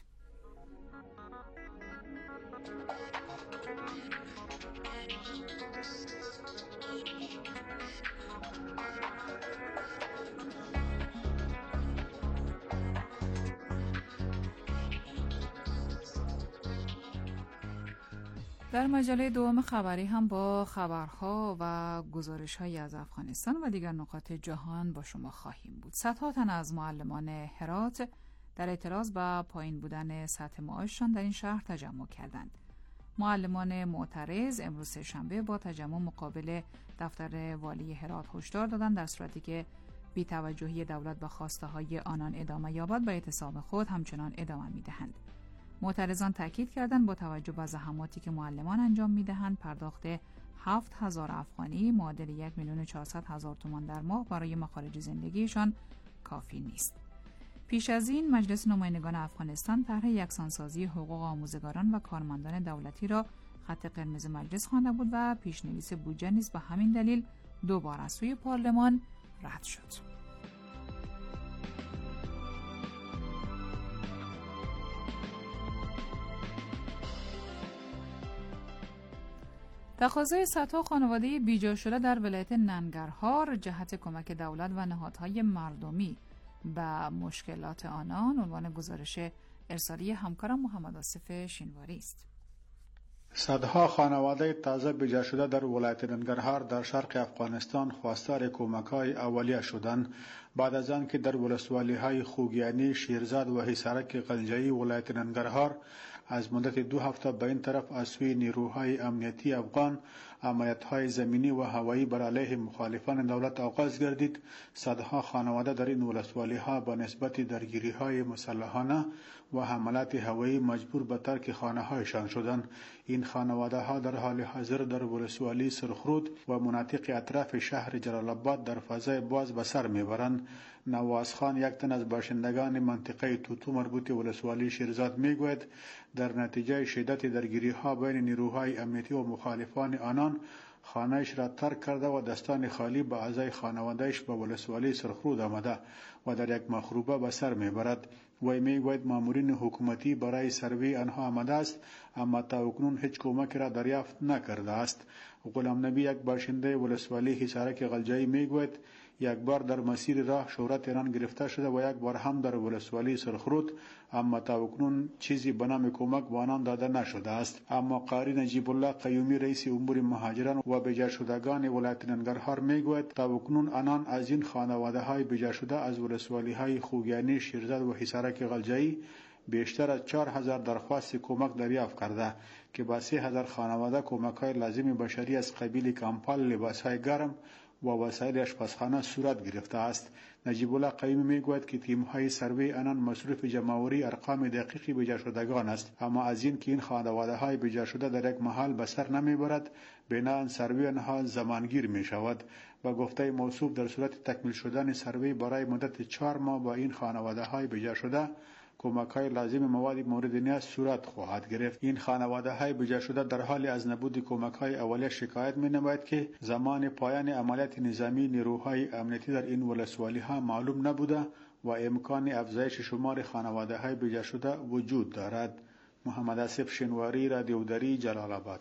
در مجله دوم خبری هم با خبرها و گزارش‌هایی از افغانستان و دیگر نقاط جهان با شما خواهیم بود. صدها تن از معلمان هرات در اعتراض به پایین بودن سطح معاششان در این شهر تجمع کردند. معلمان معترض امروز سه‌شنبه با تجمع مقابل دفتر والی هرات هشدار دادند در صورتی که بی‌توجهی دولت به خواسته‌های آنان ادامه یابد به اعتصاب خود همچنان ادامه می‌دهند. معترضان تاکید کردند با توجه به زحماتی که معلمان انجام می‌دهند پرداخت هفت هزار افغانی معادل یک میلیون و چهارصد هزار تومان در ماه برای مخارج زندگیشان کافی نیست. پیش از این مجلس نمایندگان افغانستان طرح یکسانسازی حقوق آموزگاران و کارمندان دولتی را خط قرمز مجلس خوانده بود و پیشنویس بودجه نیز به همین دلیل دوبار از سوی پارلمان رد شد. تقاضای صدها خانواده بیجا شده در ولایت ننگرهار جهت کمک دولت و نهادهای مردمی به مشکلات آنان عنوان گزارش ارسالی همکارم محمد آصف شینواری است. صدها خانواده تازه بیجا شده در ولایت ننگرهار در شرق افغانستان خواستار کمک‌های اولیه شدند بعد از آن که در ولسوالی‌های خوگیانی، شیرزاد و حصارک غلجایی ولایت ننگرهار از مدت دو هفته به این طرف از سوی نیروهای امنیتی افغان عملیات‌های زمینی و هوایی بر علیه مخالفان دولت آغاز گردید. صدها خانواده در این ولسوالی‌ها به نسبت درگیری‌های مسلحانه و حملات هوایی مجبور به ترک خانه‌هایشان شدند. این خانواده‌ها در حال حاضر در ولسوالی سرخرود و مناطق اطراف شهر جلال آباد در فضای باز به سر می‌برند. نواز خان، یک تن از باشندگان منطقه توتو مربوط ولسوالی شیرزاد میگوید در نتیجه شدت درگیری‌ها بین نیروهای امنیتی و مخالفان آنان خانه‌اش را ترک کرده و دستان خالی با اعضای خانواده‌اش به ولسوالی سرخرود آمده و در یک مخروبه به سر میبرد. وی میگوید مامورین حکومتی برای سروی آنها آمده است اما تاکنون هیچ کمک را دریافت نکرده است. غلام نبی، یک باشنده ولسوالی حصارک غلجایی میگوید یک بار در مسیر راه شهرت ایران گرفته شده و یک بار هم در ولسوالی سرخرود اما تاکنون چیزی به نام کمک به آنان داده نشده است. اما قاری نجیب الله قیومی، رئیس امور مهاجران و بیجا شدگان ولایت ننگرهار میگوید تاکنون آنان از این خانواده های بیجا شده از ولسوالی های خوگیانی، شیرزاد و حصارک غلجایی بیشتر از چهار هزار درخواست کمک دریافت کرده که با سه هزار خانواده کمک های لازم بشری از قبیل کمپال، لباس های گرم و وسایل آشپزخانه صورت گرفته است. نجیب الله قیومی میگوید که تیم های سروی آنان مصروف جمع‌آوری ارقام دقیقی بیجا شدگان است اما از این که این خانواده های بیجا شده در یک محل به سر نمیبرد بنابراین سروی آنها زمانگیر می شود. و گفته موصوف در صورت تکمیل شدن سروی برای مدت چهار ماه با این خانواده های بیجا شده کمک‌های لازم مواد مورد نیاز صورت خواهد گرفت. این خانواده‌های بیجا شده در حال از نبود کمک‌های اولیه شکایت می‌نمایند که زمان پایان عملیات نظامی نیروهای امنیتی در این ولسوالی‌ها معلوم نبوده و امکان افزایش شمار خانواده‌های بیجا شده وجود دارد. محمد آصف شینواری، رادیو دری، جلال آباد.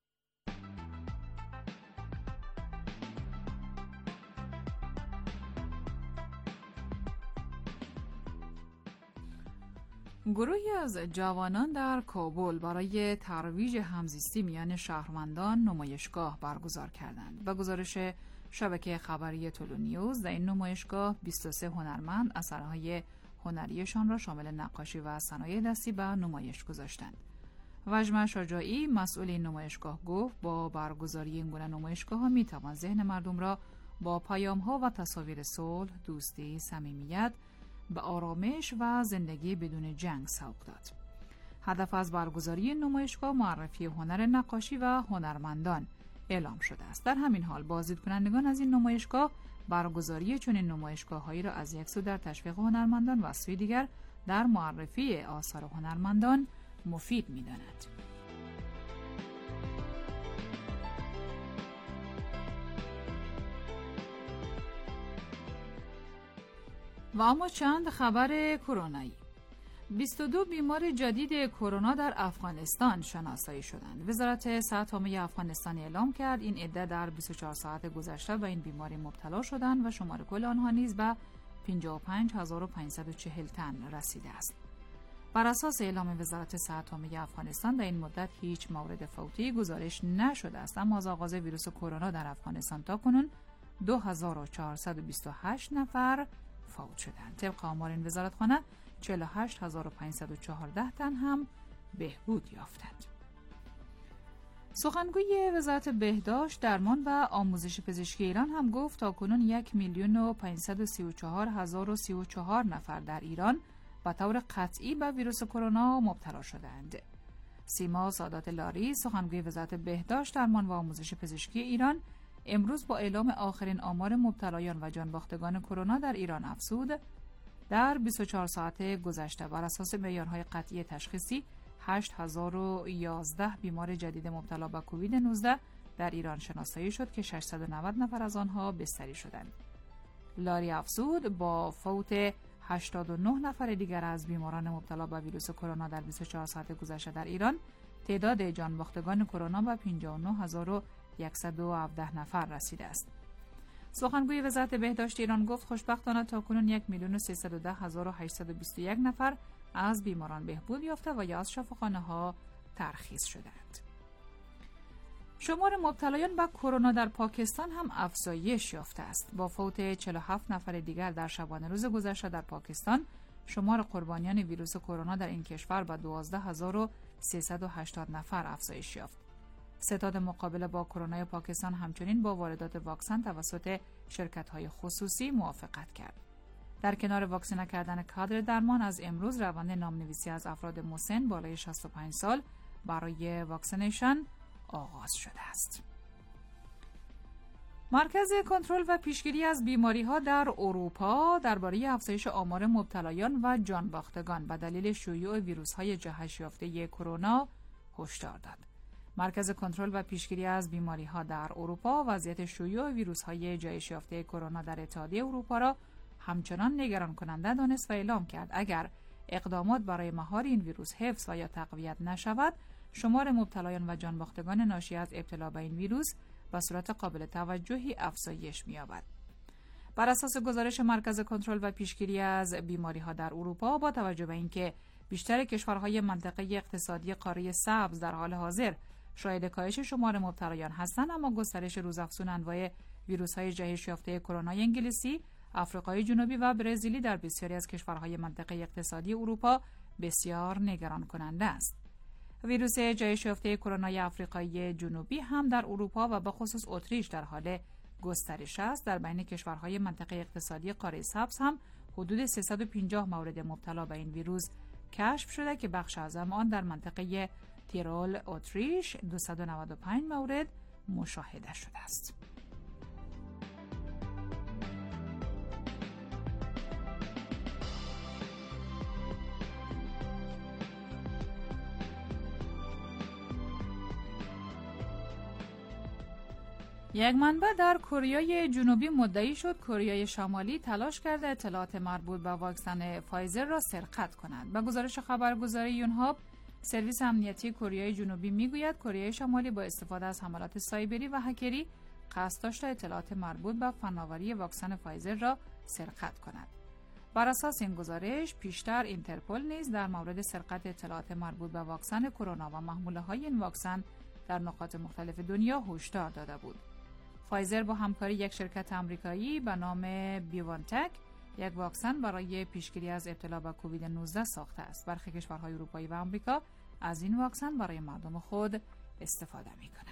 گروهی از جوانان در کابل برای ترویج همزیستی میان شهروندان نمایشگاه برگزار کردند. به گزارش شبکه خبری تولو نیوز، در این نمایشگاه بیست و سه هنرمند اثرهای هنریشان را شامل نقاشی و صنایع دستی به نمایش گذاشتند. وجمه شجاعی، مسئول این نمایشگاه، گفت با برگزاری این گونه نمایشگاه‌ها میتوان ذهن مردم را با پیام‌ها و تصاویر صلح، دوستی، صمیمیت، به آرامش و زندگی بدون جنگ سوق داد. هدف از برگزاری نمایشگاه معرفی هنر نقاشی و هنرمندان اعلام شده است. در همین حال بازدید کنندگان از این نمایشگاه برگزاری چنین نمایشگاه‌هایی را از یک سو در تشویق هنرمندان و از سوی دیگر در معرفی آثار هنرمندان مفید می‌دانند. و اما چند خبر کرونایی. بیست و دو بیمار جدید کرونا در افغانستان شناسایی شدند. وزارت صحت عامه افغانستان اعلام کرد این عده در بیست و چهار ساعت گذشته به این بیماری مبتلا شدند و شمار کل آنها نیز به پنجاه و پنج هزار و پانصد و چهل تن رسیده است. بر اساس اعلام وزارت صحت عامه افغانستان در این مدت هیچ مورد فوتی گزارش نشده است، اما از آغاز ویروس کرونا در افغانستان تا کنون دو هزار و چهارصد و بیست و هشت نفر فوت شدند. طبق آمار این وزارتخانه چهل و هشت هزار و پانصد و چهارده تن هم بهبود یافتند. سخنگوی وزارت بهداشت، درمان و آموزش پزشکی ایران هم گفت تاکنون یک میلیون و پانصد و سی و چهار هزار و سی و چهار نفر در ایران به طور قطعی به ویروس کرونا مبتلا شدند. سیما سادات لاری، سخنگوی وزارت بهداشت، درمان و آموزش پزشکی ایران، امروز با اعلام آخرین آمار مبتلایان و جانباختگان کرونا در ایران افزود در بیست و چهار ساعت گذشته بر اساس معیارهای قطعی تشخیصی هشت هزار و یازده بیمار جدید مبتلا به کووید نوزده در ایران شناسایی شد که ششصد و نود نفر از آنها بستری شدند. لاری افزود با فوت هشتاد و نه نفر دیگر از بیماران مبتلا به ویروس کرونا در بیست و چهار ساعت گذشته در ایران، تعداد جانباختگان کرونا به پنجاه و نه هزار و صد و هفده نفر رسیده است. سخنگوی وزارت بهداشت ایران گفت خوشبختانه تاکنون یک میلیون و سیصد و ده هزار و هشتصد و بیست و یک نفر از بیماران بهبود یافته و یا از شفاخانه‌ها ترخیص شدند. شمار مبتلایان به کرونا در پاکستان هم افزایش یافته است. با فوت چهل و هفت نفر دیگر در شبانه روز گذشته در پاکستان، شمار قربانیان ویروس کرونا در این کشور به دوازده هزار و سیصد و هشتاد نفر افزایش یافت. ستاد مقابله با کرونا پاکستان همچنین با واردات واکسن توسط شرکت‌های خصوصی موافقت کرد. در کنار واکسینه کردن کادر درمان، از امروز روند نامنویسی از افراد مسن بالای شصت و پنج سال برای واکسینیشن آغاز شده است. مرکز کنترل و پیشگیری از بیماری‌ها در اروپا درباره افزایش آمار مبتلایان و جانباختگان به دلیل شیوع ویروس‌های جهش یافته کرونا هشدار داد. مرکز کنترل و پیشگیری از بیماری‌ها در اروپا وضعیت شیوع ویروس‌های جهش یافته کرونا در اتحادیه اروپا را همچنان نگران کننده دانست و اعلام کرد اگر اقدامات برای مهار این ویروس حفظ و یا تقویت نشود، شمار مبتلایان و جانباختگان ناشی از ابتلا به این ویروس به صورت قابل توجهی افزایش می‌یابد. بر اساس گزارش مرکز کنترل و پیشگیری از بیماری‌ها در اروپا، با توجه به اینکه بیشتر کشورهای منطقه اقتصادی قاره سبز در حال حاضر شاهد کاهش شمار مبتلایان هستند، اما گسترش روزافزون انواع ویروس‌های جهش یافته کرونا انگلیسی، آفریقای جنوبی و برزیلی در بسیاری از کشورهای منطقه اقتصادی اروپا بسیار نگران کننده است. ویروس جهش یافته کرونا آفریقای جنوبی هم در اروپا و به خصوص اتریش در حال گسترش است. در بین کشورهای منطقه اقتصادی قاره سبز هم حدود سیصد و پنجاه مورد مبتلا به این ویروس کشف شده که بخش اعظم آن در منطقه تیرول اتریش، دویست و نود و پنج مورد مشاهده شده است. یک منبع در کره جنوبی مدعی شد کره شمالی تلاش کرده اطلاعات مربوط به واکسن فایزر را سرقت کند. به گزارش خبرگزاری یونهاب، سرویس امنیتی کره جنوبی میگوید کره شمالی با استفاده از حملات سایبری و هکری قصد داشته اطلاعات مربوط به فناوری واکسن فایزر را سرقت کند. بر اساس این گزارش، پیشتر اینترپل نیز در مورد سرقت اطلاعات مربوط به واکسن کرونا و محموله‌های این واکسن در نقاط مختلف دنیا هشدار داده بود. فایزر با همکاری یک شرکت آمریکایی به نام بیوانتک یک واکسن برای پیشگیری از ابتلا به کووید نوزده ساخته است. برخی کشورهای اروپایی و آمریکا از این واکسن برای مردم خود استفاده می‌کنند.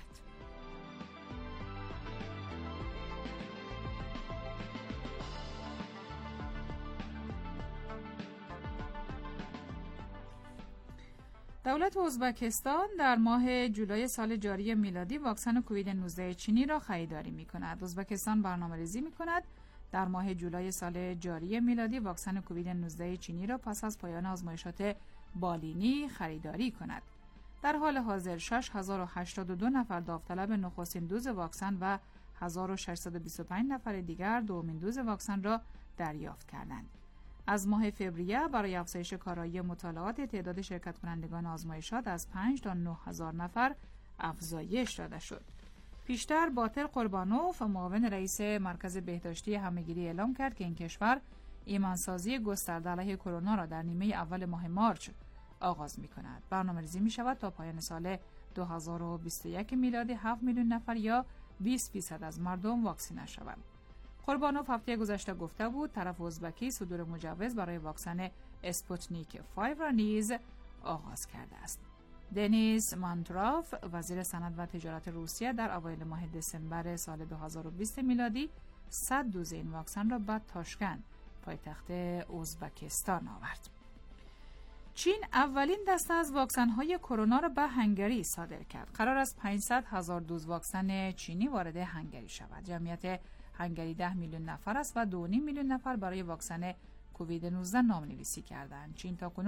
دولت ازبکستان در ماه جولای سال جاری میلادی واکسن کووید نوزده چینی را خریداری می‌کند. ازبکستان برنامه‌ریزی می‌کند در ماه جولای سال جاری میلادی واکسن کووید نوزده چینی را پس از پایان آزمایشات بالینی خریداری کند. در حال حاضر شش هزار و هشتاد و دو نفر داوطلب نخستین دوز واکسن و هزار و ششصد و بیست و پنج نفر دیگر دومین دوز واکسن را دریافت کردند. از ماه فوریه برای افزایش کارایی مطالعات تعداد شرکت کنندگان آزمایشات از پنج تا نه هزار نفر افزایش داده شد. پیشتر باطل قربانوف، معاون رئیس مرکز بهداشتی همهگیری، اعلام کرد که این کشور ایمانسازی گسترده علیه کرونا را در نیمه اول ماه مارچ آغاز می کند. برنامه‌ریزی می شود تا پایان سال دو هزار و بیست و یک میلادی هفت میلیون نفر یا بیست درصد از مردم واکسینه شوند. قربانوف هفته گذشته گفته بود طرف ازبکی صدور مجوز برای واکسن اسپوتنیک پنج را نیز آغاز کرده است. دنیس مانتراف، وزیر صنعت و تجارت روسیه، در اوایل ماه دسامبر سال دو هزار و بیست میلادی صد دوز این واکسن را به تاشکند، پایتخت ازبکستان آورد. چین اولین دسته از واکسن‌های کرونا را به هنگری صادر کرد. قرار است پانصد هزار دوز واکسن چینی وارد هنگری شود. جمعیت هنگری ده میلیون نفر است و دو و نیم میلیون نفر برای واکسن کووید نوزده نامنویسی کردند. چین تاکنون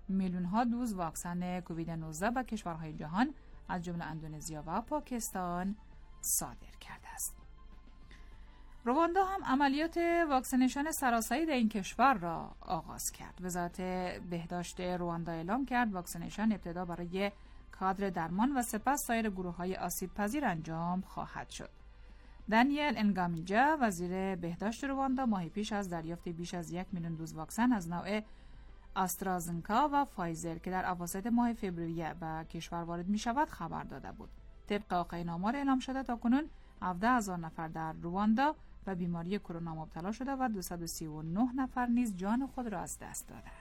میلیون ها دوز واکسن کووید نوزده به کشورهای جهان از جمله اندونزیا و پاکستان صادر کرده است. رواندا هم عملیات واکسینیشن سراسری در این کشور را آغاز کرد. وزارت بهداشت رواندا اعلام کرد واکسینیشن ابتدا برای کادر درمان و سپس سایر گروه‌های آسیب پذیر انجام خواهد شد. دانیل انگامیجا وزیر بهداشت رواندا ماهی پیش از دریافت بیش از یک میلیون دوز واکسن از نوع آسترازنکا و فایزر که در اواسط ماه فوریه به کشور وارد می شود خبر داده بود. طبق آخرین آمار اعلام شده تاکنون هفده هزار نفر در رواندا و بیماری کرونا مبتلا شده و دویست و سی و نه نفر نیز جان خود را از دست دادند.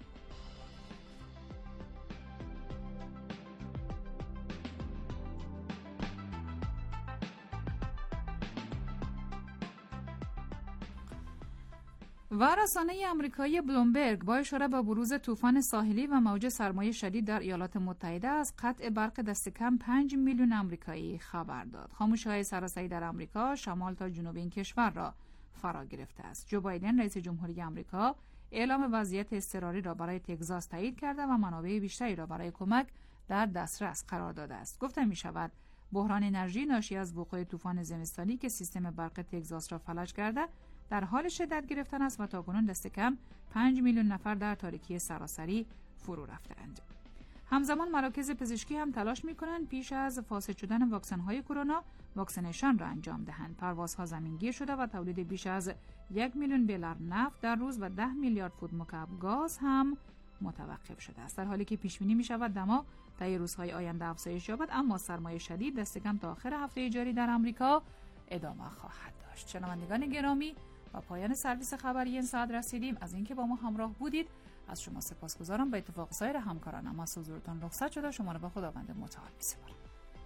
و رسانه آمریکایی بلومبرگ با اشاره به بروز طوفان ساحلی و موج سرمایه شدید در ایالات متحده از قطع برق دست کم پنج میلیون آمریکایی خبر داد. خاموشی‌های سراسری در آمریکا شمال تا جنوب این کشور را فرا گرفته است. جو بایدن رئیس جمهوری آمریکا اعلام وضعیت اضطراری را برای تگزاس تایید کرده و منابع بیشتری را برای کمک در دسترس قرار داده است. گفته می شود بحران انرژی ناشی از وقوع طوفان زمستانی که سیستم برق تگزاس را فلج کرده در حال شدت گرفتن است و تاکنون دست کم پنج میلیون نفر در تاریکی سراسری فرو رفتند. همزمان مراکز پزشکی هم تلاش می‌کنند پیش از فاسد شدن واکسن‌های کرونا واکسینیشن را انجام دهند. پروازها زمینگیر شده و تولید بیش از یک میلیون بلر نفت در روز و ده میلیارد فوت مکعب گاز هم متوقف شده است. در حالی که پیش بینی می‌شود دما طی روزهای آینده افزایش یابد، اما سرمایه شدید دست کم تا آخر هفته جاری در آمریکا ادامه خواهد داشت. شنوندگان گرامی، با پایان سرویس خبری این ساعت رسیدیم. از اینکه با ما همراه بودید از شما سپاسگزارم. به اتفاق سایر همکارانم از حضورتان رخصت شده. شما را به خداوند متعال می‌سپارم.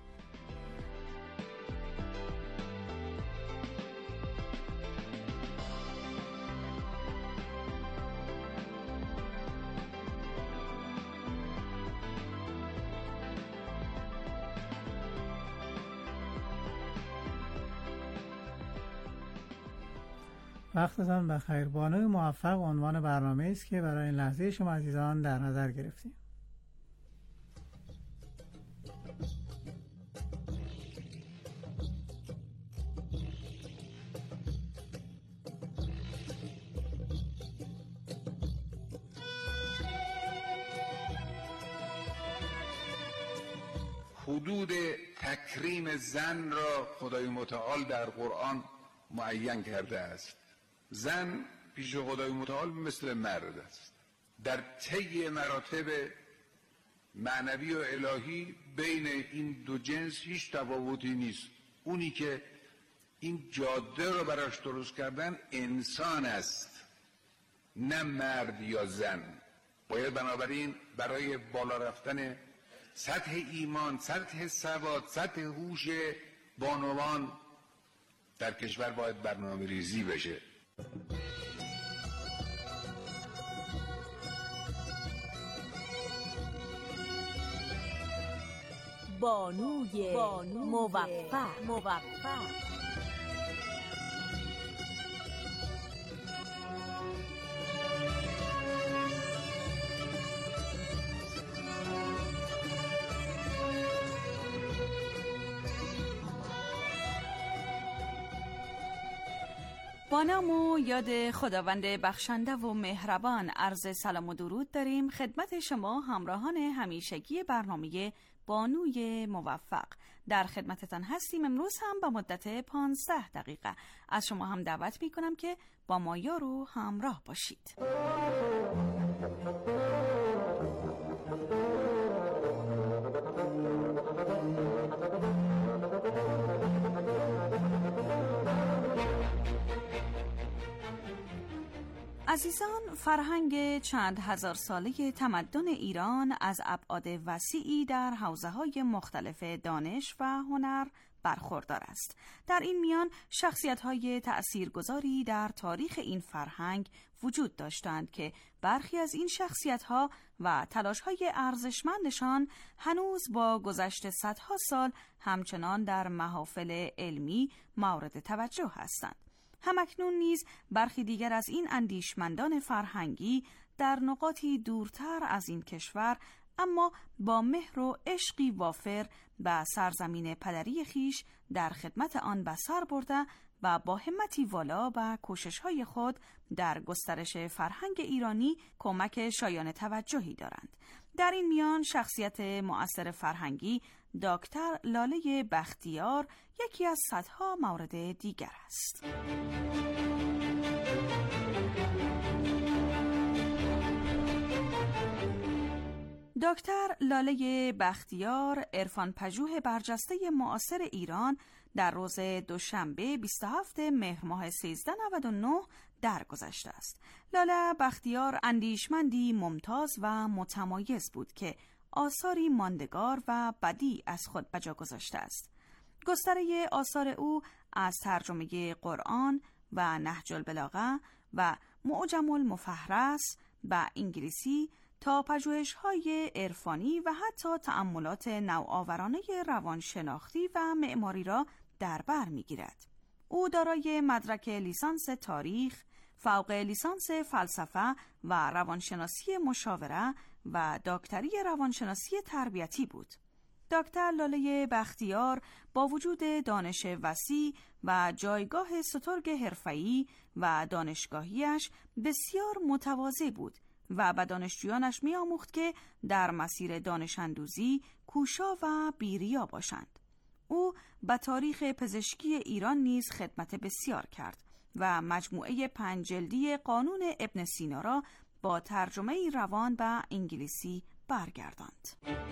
وقتتان بخیر. بانوی موفق عنوان برنامه است که برای این لحظه شما عزیزان در نظر گرفتیم. حدود تکریم زن را خدای متعال در قرآن معین کرده است. زن پیش خدای متعال مثل مرد است. در طی مراتب معنوی و الهی بین این دو جنس هیچ تفاوتی نیست. اونی که این جاده رو براش درست کردن انسان است، نه مرد یا زن. باید بنابراین برای بالا رفتن سطح ایمان، سطح سواد، سطح هوش بانوان در کشور باید برنامه ریزی بشه. بانوی, بانوی موفق موفق با نام و یاد خداوند بخشنده و مهربان عرض سلام و درود داریم خدمت شما همراهان همیشگی برنامه بانوی موفق. در خدمتتان هستیم. امروز هم با مدت پانزده دقیقه از شما هم دعوت می کنم که با ما یارو همراه باشید. عزیزان، فرهنگ چند هزار ساله تمدن ایران از ابعاد وسیعی در حوزه‌های مختلف دانش و هنر برخوردار است. در این میان شخصیت‌های تأثیرگذاری در تاریخ این فرهنگ وجود داشتند که برخی از این شخصیت‌ها و تلاش‌های ارزشمندشان هنوز با گذشت صدها سال همچنان در محافل علمی مورد توجه هستند. همکنون نیز برخی دیگر از این اندیشمندان فرهنگی در نقاطی دورتر از این کشور، اما با مهر و عشقی وافر به سرزمین پدری خیش در خدمت آن به سر برده و با همتی والا به کوشش‌های خود در گسترش فرهنگ ایرانی کمک شایان توجهی دارند. در این میان شخصیت مؤثر فرهنگی دکتر لاله بختیار یکی از صدها مورد دیگر است. دکتر لاله بختیار عرفان پژوه برجسته معاصر ایران در روز دوشنبه بیست و هفتم مهر ماه سیزده نود و نه درگذشته است. لاله بختیار اندیشمندی ممتاز و متمایز بود که آثاری ماندگار و بدیع از خود به جا گذاشته است. گستره آثار او از ترجمه قرآن و نهج البلاغه و معجم المفهرس به انگلیسی تا پژوهش‌های عرفانی و حتی تأملات نوآورانه روانشناختی و معماری را در بر می‌گیرد. او دارای مدرک لیسانس تاریخ، فوق لیسانس فلسفه و روانشناسی مشاوره و دکتری روانشناسی تربیتی بود. دکتر لاله بختیار با وجود دانش وسیع و جایگاه سترگ حرفه‌ای و دانشگاهیش بسیار متواضع بود و به دانشجویانش می آموخت که در مسیر دانش اندوزی کوشا و بیریا باشند. او به تاریخ پزشکی ایران نیز خدمت بسیار کرد و مجموعه پنج جلدی قانون ابن سینا را با ترجمه روان به انگلیسی برگرداند.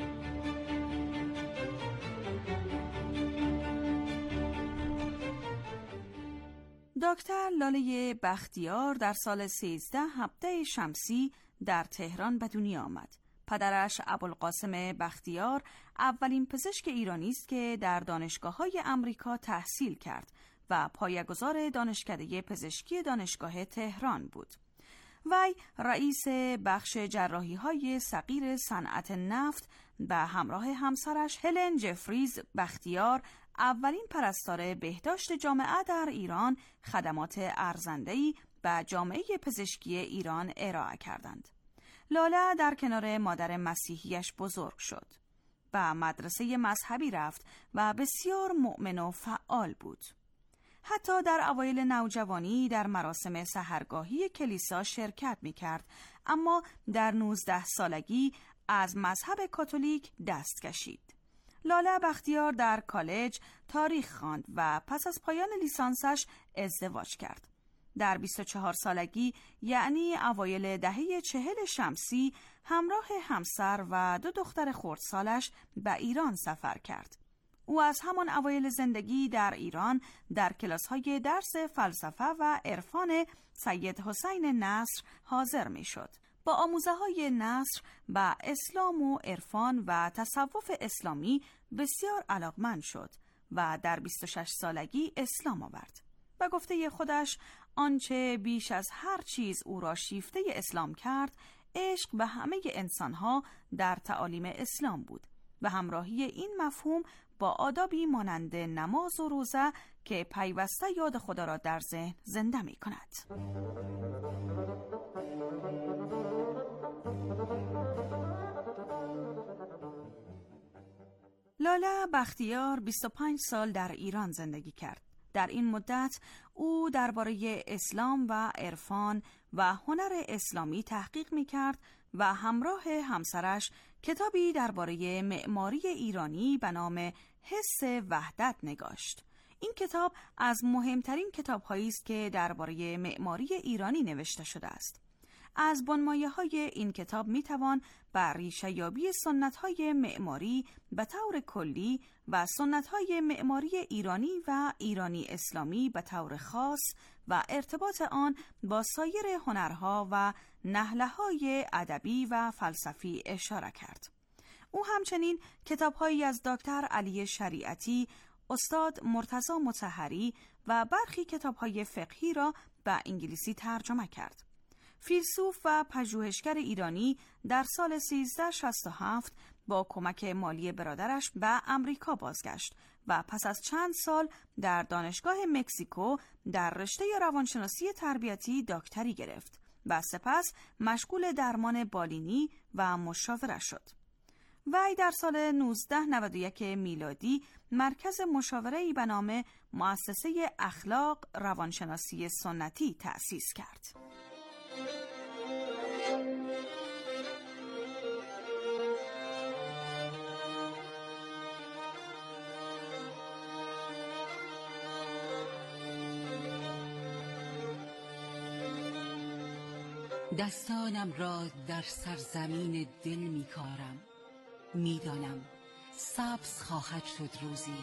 دکتر لاله بختیار در سال سیزده هفته شمسی در تهران به دنیا آمد. پدرش ابوالقاسم بختیار اولین پزشک ایرانی است که در دانشگاه‌های آمریکا تحصیل کرد و پایه‌گذار دانشکده پزشکی دانشگاه تهران بود. وی رئیس بخش جراحی‌های صغیر صنعت نفت به همراه همسرش هلن جفریز بختیار اولین پرستار بهداشت جامعه در ایران خدمات ارزنده‌ای به جامعه پزشکی ایران ارائه کردند. لاله در کنار مادر مسیحیش بزرگ شد. به مدرسه مذهبی رفت و بسیار مؤمن و فعال بود. حتی در اوایل نوجوانی در مراسم سحرگاهی کلیسا شرکت می‌کرد، اما در نوزده سالگی از مذهب کاتولیک دست کشید. لاله بختیار در کالج تاریخ خواند و پس از پایان لیسانسش ازدواج کرد. در بیست و چهار سالگی یعنی اوایل دهه چهل شمسی همراه همسر و دو دختر خردسالش به ایران سفر کرد. او از همان اوایل زندگی در ایران در کلاس‌های درس فلسفه و عرفان سید حسین نصر حاضر می‌شد. با آموزه‌های نصر به اسلام و عرفان و تصوف اسلامی بسیار علاقمند شد و در بیست و شش سالگی اسلام آورد. به گفته خودش آنچه بیش از هر چیز او را شیفته اسلام کرد، عشق به همه انسانها در تعالیم اسلام بود و همراهی این مفهوم با آدابی مانند نماز و روزه که پیوسته یاد خدا را در ذهن زنده می کند. لاله بختیار بیست و پنج سال در ایران زندگی کرد. در این مدت او درباره اسلام و عرفان و هنر اسلامی تحقیق می‌کرد و همراه همسرش کتابی درباره معماری ایرانی به نام حس وحدت نگاشت. این کتاب از مهمترین کتاب‌هایی است که درباره معماری ایرانی نوشته شده است. از بنمایه‌های این کتاب می‌توان بر ریشه‌یابی سنت‌های معماری به طور کلی و سنت‌های معماری ایرانی و ایرانی اسلامی به طور خاص و ارتباط آن با سایر هنرها و نهله‌های ادبی و فلسفی اشاره کرد. او همچنین کتاب‌هایی از دکتر علی شریعتی، استاد مرتضی مطهری و برخی کتاب‌های فقهی را به انگلیسی ترجمه کرد. فیلسوف و پژوهشگر ایرانی در سال سیزده شصت و هفت با کمک مالی برادرش به امریکا بازگشت و پس از چند سال در دانشگاه مکزیکو در رشته روانشناسی تربیتی دکتری گرفت و سپس مشغول درمان بالینی و مشاوره شد. وی در سال نوزده نود و یک میلادی مرکز مشاوره‌ای به نام مؤسسه اخلاق روانشناسی سنتی تأسیس کرد. دستانم را در سرزمین دل می کارم، می دانم سبز خواهد شد روزی